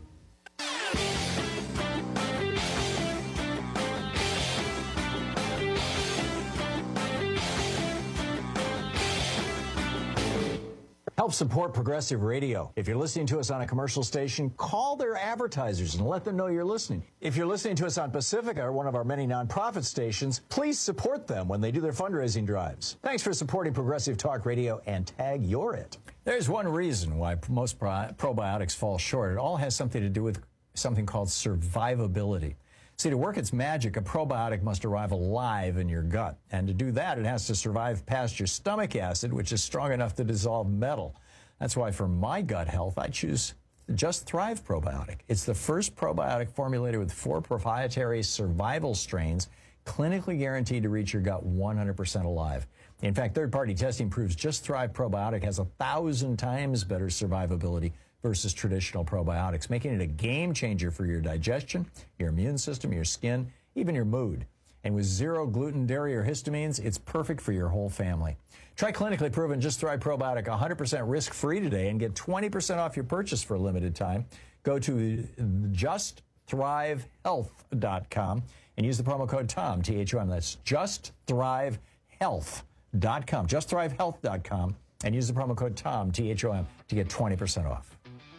Help support Progressive Radio. If you're listening to us on a commercial station, call their advertisers and let them know you're listening. If you're listening to us on Pacifica, or one of our many nonprofit stations, please support them when they do their fundraising drives. Thanks for supporting Progressive Talk Radio, and tag you're it. There's one reason why most pro- probiotics fall short. It all has something to do with something called survivability. See, to work its magic, a probiotic must arrive alive in your gut. And to do that, it has to survive past your stomach acid, which is strong enough to dissolve metal. That's why for my gut health, I choose Just Thrive Probiotic. It's the first probiotic formulated with four proprietary survival strains, clinically guaranteed to reach your gut one hundred percent alive. In fact, third-party testing proves Just Thrive Probiotic has a thousand times better survivability versus traditional probiotics, making it a game changer for your digestion, your immune system, your skin, even your mood. And with zero gluten, dairy, or histamines, it's perfect for your whole family. Try clinically proven Just Thrive Probiotic one hundred percent risk-free today and get twenty percent off your purchase for a limited time. Go to just thrive health dot com and use the promo code TOM, T H O M. That's just thrive health dot com, just thrive health dot com, and use the promo code TOM, T H O M, to get twenty percent off.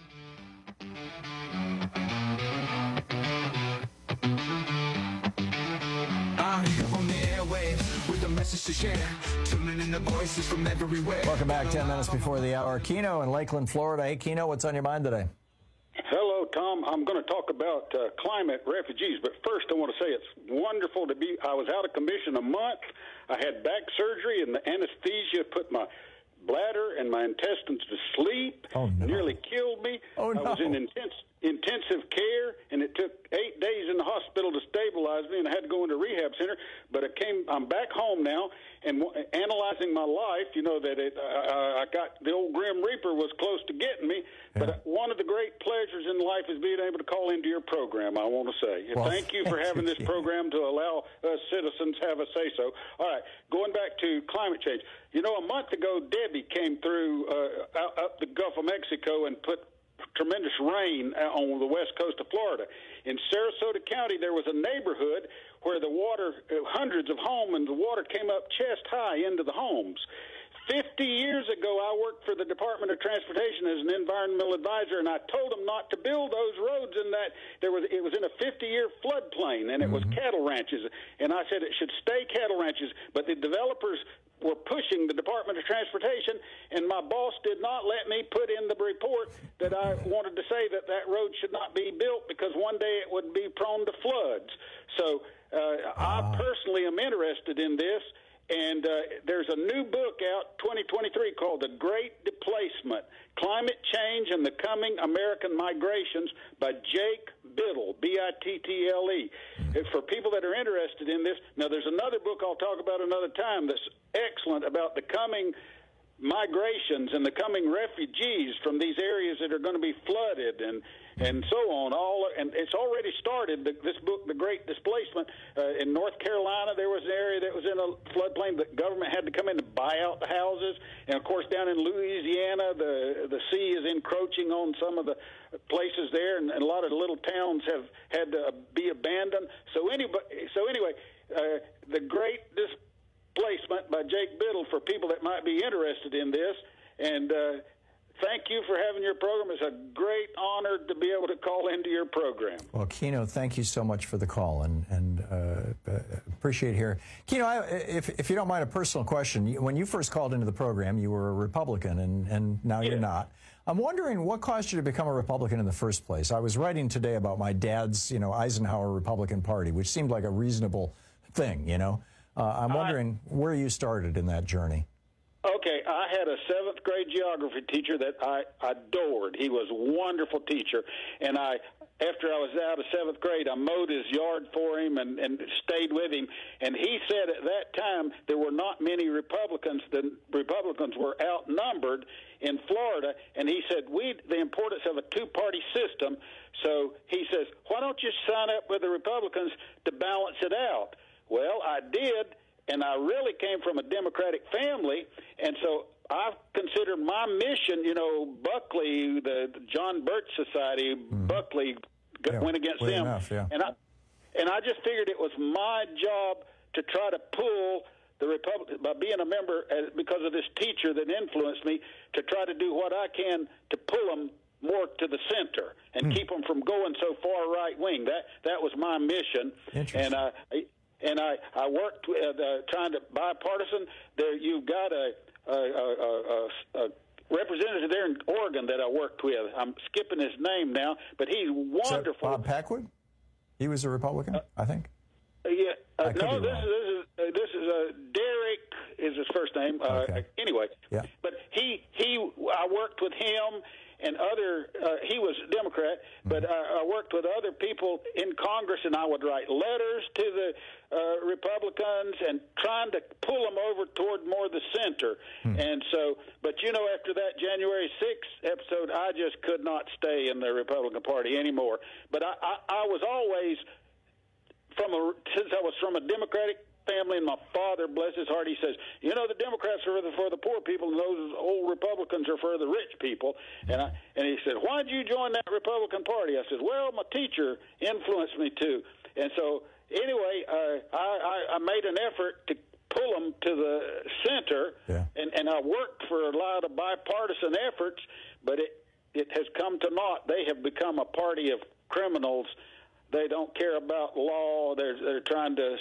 On the airwaves with a message to share, tuning in the voices from everywhere. Welcome back, ten minutes before the hour. Keno in Lakeland, Florida. Hey, Keno, what's on your mind today? Hello, Tom. I'm going to talk about uh, climate refugees, but first I want to say it's wonderful to be. I was out of commission a month. I had back surgery, and the anesthesia put my bladder and my intestines to sleep. Oh, no. Nearly killed me. Oh, no. I was in intense intensive care, and it took eight days in the hospital to stabilize me, and I had to go into a rehab center. But I came. I'm back home now, and w- analyzing my life, you know that it. Uh, I got the old Grim Reaper was close to getting me. Yeah. But one of the great pleasures in life is being able to call into your program. I want to say, well, thank you for having this program to allow us citizens have a say so. All right, going back to climate change. You know, a month ago, Debbie came through uh, out, up the Gulf of Mexico and put tremendous rain on the west coast of Florida. In Sarasota County, there was a neighborhood where the water, hundreds of homes, and the water came up chest high into the homes. Fifty years ago, I worked for the Department of Transportation as an environmental advisor, and I told them not to build those roads in that there was it was in a fifty-year floodplain, and it was cattle ranches. And I said it should stay cattle ranches, but the developers were pushing the Department of Transportation, and my boss did not let me put in the report that I wanted to say that that road should not be built because one day it would be prone to floods. So uh, I personally am interested in this. And uh, there's a new book out, twenty twenty-three, called The Great Displacement, Climate Change and the Coming American Migrations by Jake Biddle, B I T T L E. For people that are interested in this, now there's another book I'll talk about another time that's excellent about the coming migrations and the coming refugees from these areas that are going to be flooded and and so on. All and it's already started. The, this book, The Great Displacement, uh, in North Carolina, there was an area that was in a floodplain. The government had to come in to buy out the houses, and of course, down in Louisiana, the the sea is encroaching on some of the places there, and, and a lot of the little towns have had to be abandoned. So anybody, so anyway, uh, The Great Displacement by Jake Biddle for people that might be interested in this, and. Uh, Thank you for having your program. It's a great honor to be able to call into your program. Well, Keno, thank you so much for the call, and and uh, appreciate hearing. Keno, I, if if you don't mind, a personal question. When you first called into the program, you were a Republican, and, and now yeah. you're not. I'm wondering what caused you to become a Republican in the first place. I was writing today about my dad's, you know, Eisenhower Republican Party, which seemed like a reasonable thing, you know. Uh, I'm wondering I, where you started in that journey. Okay, I had a seventh grade geography teacher that I adored. He was a wonderful teacher, and I, after I was out of seventh grade, I mowed his yard for him and, and stayed with him. And he said at that time there were not many Republicans. The Republicans were outnumbered in Florida, and he said we the importance of a two-party system. So he says, why don't you sign up with the Republicans to balance it out? Well, I did. And I really came from a Democratic family, and so I considered my mission, you know, Buckley, the, the John Birch Society, mm-hmm. Buckley yeah, went against them. Enough, yeah. And I and I just figured it was my job to try to pull the Republic by being a member uh, because of this teacher that influenced me to try to do what I can to pull them more to the center and hmm. keep them from going so far right wing. That that was my mission. And I and I I worked with uh, trying to bipartisan. There you've got a a, a, a, a representative there in Oregon that I worked with. I'm skipping his name now, but he's wonderful. Is that Bob Packwood? He was a Republican, uh, I think. Uh, yeah. Uh, no, this is this is uh, this is uh, Derek is his first name. Uh, okay. Anyway, yeah. But he he I worked with him and other. Uh, he was a Democrat, mm-hmm. but I, I worked with other people in Congress, and I would write letters to the uh, Republicans and trying to pull them over toward more the center. Mm-hmm. And so, but you know, after that January sixth episode, I just could not stay in the Republican Party anymore. But I, I, I was always from a since I was from a Democratic family, and my father, bless his heart, he says, you know, the Democrats are for the, for the poor people, and those old Republicans are for the rich people. And I and he said, why did you join that Republican Party? I said, well, my teacher influenced me too. And so anyway, uh, I, I, I made an effort to pull them to the center, yeah. and, and I worked for a lot of bipartisan efforts, but it, it has come to naught. They have become a party of criminals. They don't care about law. They're, they're trying to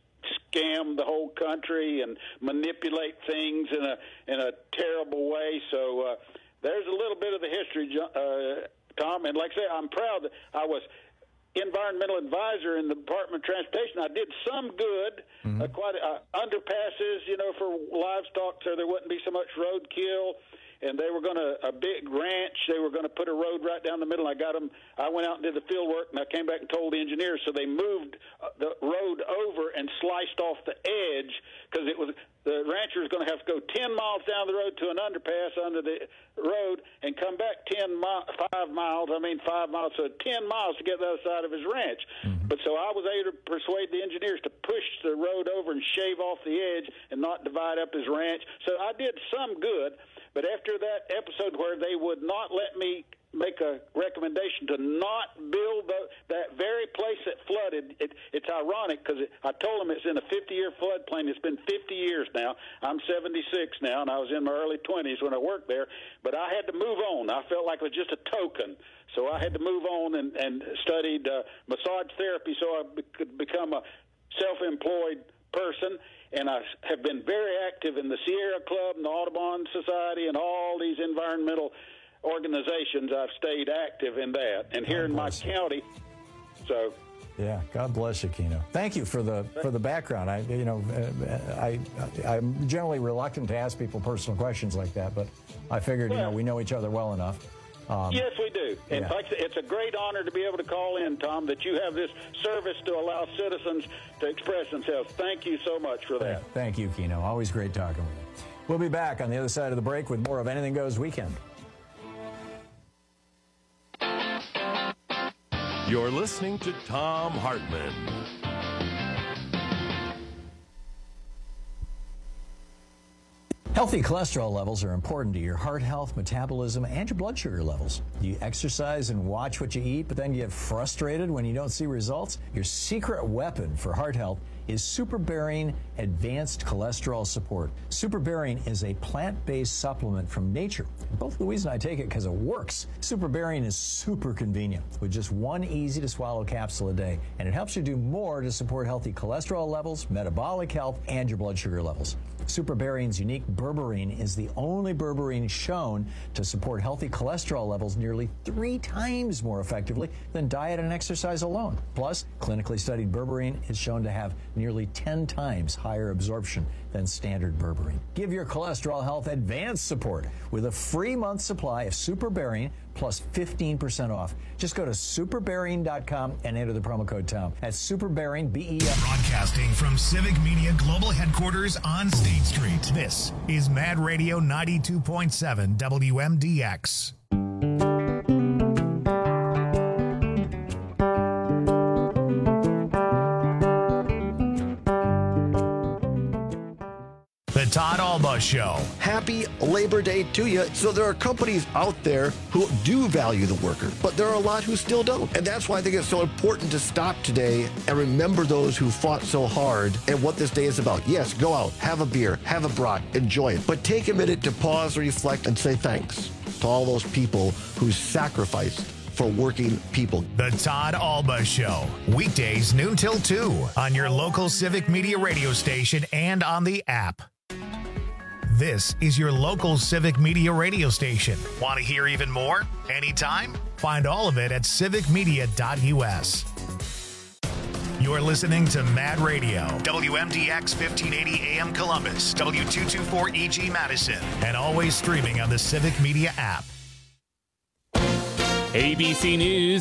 scam the whole country and manipulate things in a in a terrible way. So uh, there's a little bit of the history, uh, Tom. And like I say, I'm proud that I was environmental advisor in the Department of Transportation. I did some good, mm-hmm. uh, quite uh, underpasses, you know, for livestock, so there wouldn't be so much roadkill. And they were going to, a big ranch, they were going to put a road right down the middle. I got them, I went out and did the field work, and I came back and told the engineers. So they moved the road over and sliced off the edge, because it was, the rancher was going to have to go ten miles down the road to an underpass under the road and come back ten mi- five miles, I mean five miles, so ten miles to get the other side of his ranch. Mm-hmm. But so I was able to persuade the engineers to push the road over and shave off the edge and not divide up his ranch. So I did some good. But after that episode where they would not let me make a recommendation to not build the, that very place that flooded, it, it's ironic because it, I told them it's in a fifty-year floodplain. It's been fifty years now. I'm seventy-six now, and I was in my early twenties when I worked there. But I had to move on. I felt like it was just a token. So I had to move on and, and studied uh, massage therapy so I be- could become a self-employed person. And I have been very active in the Sierra Club and the Audubon Society and all these environmental organizations. I've stayed active in that. And here in my county, so... Yeah, God bless you, Keno. Thank you for the for the background. I, you know, I, I I'm generally reluctant to ask people personal questions like that, but I figured, well, you know, we know each other well enough. Um, yes, we do. And yeah. like, it's a great honor to be able to call in, Tom, that you have this service to allow citizens to express themselves. Thank you so much for that. Thank you, Keno. Always great talking with you. We'll be back on the other side of the break with more of Anything Goes Weekend. You're listening to Thom Hartmann. Healthy cholesterol levels are important to your heart health, metabolism, and your blood sugar levels. Do you exercise and watch what you eat, but then get frustrated when you don't see results? Your secret weapon for heart health is SuperBarian Advanced Cholesterol Support. SuperBarian is a plant-based supplement from nature. Both Louise and I take it because it works. SuperBarian is super convenient with just one easy-to-swallow capsule a day, and it helps you do more to support healthy cholesterol levels, metabolic health, and your blood sugar levels. SuperBarian's unique berberine is the only berberine shown to support healthy cholesterol levels nearly three times more effectively than diet and exercise alone. Plus, clinically studied berberine is shown to have nearly ten times higher absorption than standard berberine. Give your cholesterol health advanced support with a free month supply of SuperBarian plus fifteen percent off. Just go to superbarian dot com and enter the promo code Tom. That's SuperBarian, B E F. Broadcasting from Civic Media Global Headquarters on State Street. This is Mad Radio ninety-two point seven W M D X. The Todd Alba Show. Happy Labor Day to you. So there are companies out there who do value the worker, but there are a lot who still don't. And that's why I think it's so important to stop today and remember those who fought so hard and what this day is about. Yes, go out, have a beer, have a brat, enjoy it. But take a minute to pause, reflect, and say thanks to all those people who sacrificed for working people. The Todd Alba Show. Weekdays noon till two on your local Civic Media radio station and on the app. This is your local Civic Media radio station. Want to hear even more? Anytime? Find all of it at civic media dot u s. You're listening to Mad Radio, W M D X fifteen eighty A M Columbus, W two twenty-four E G Madison, and always streaming on the Civic Media app. A B C News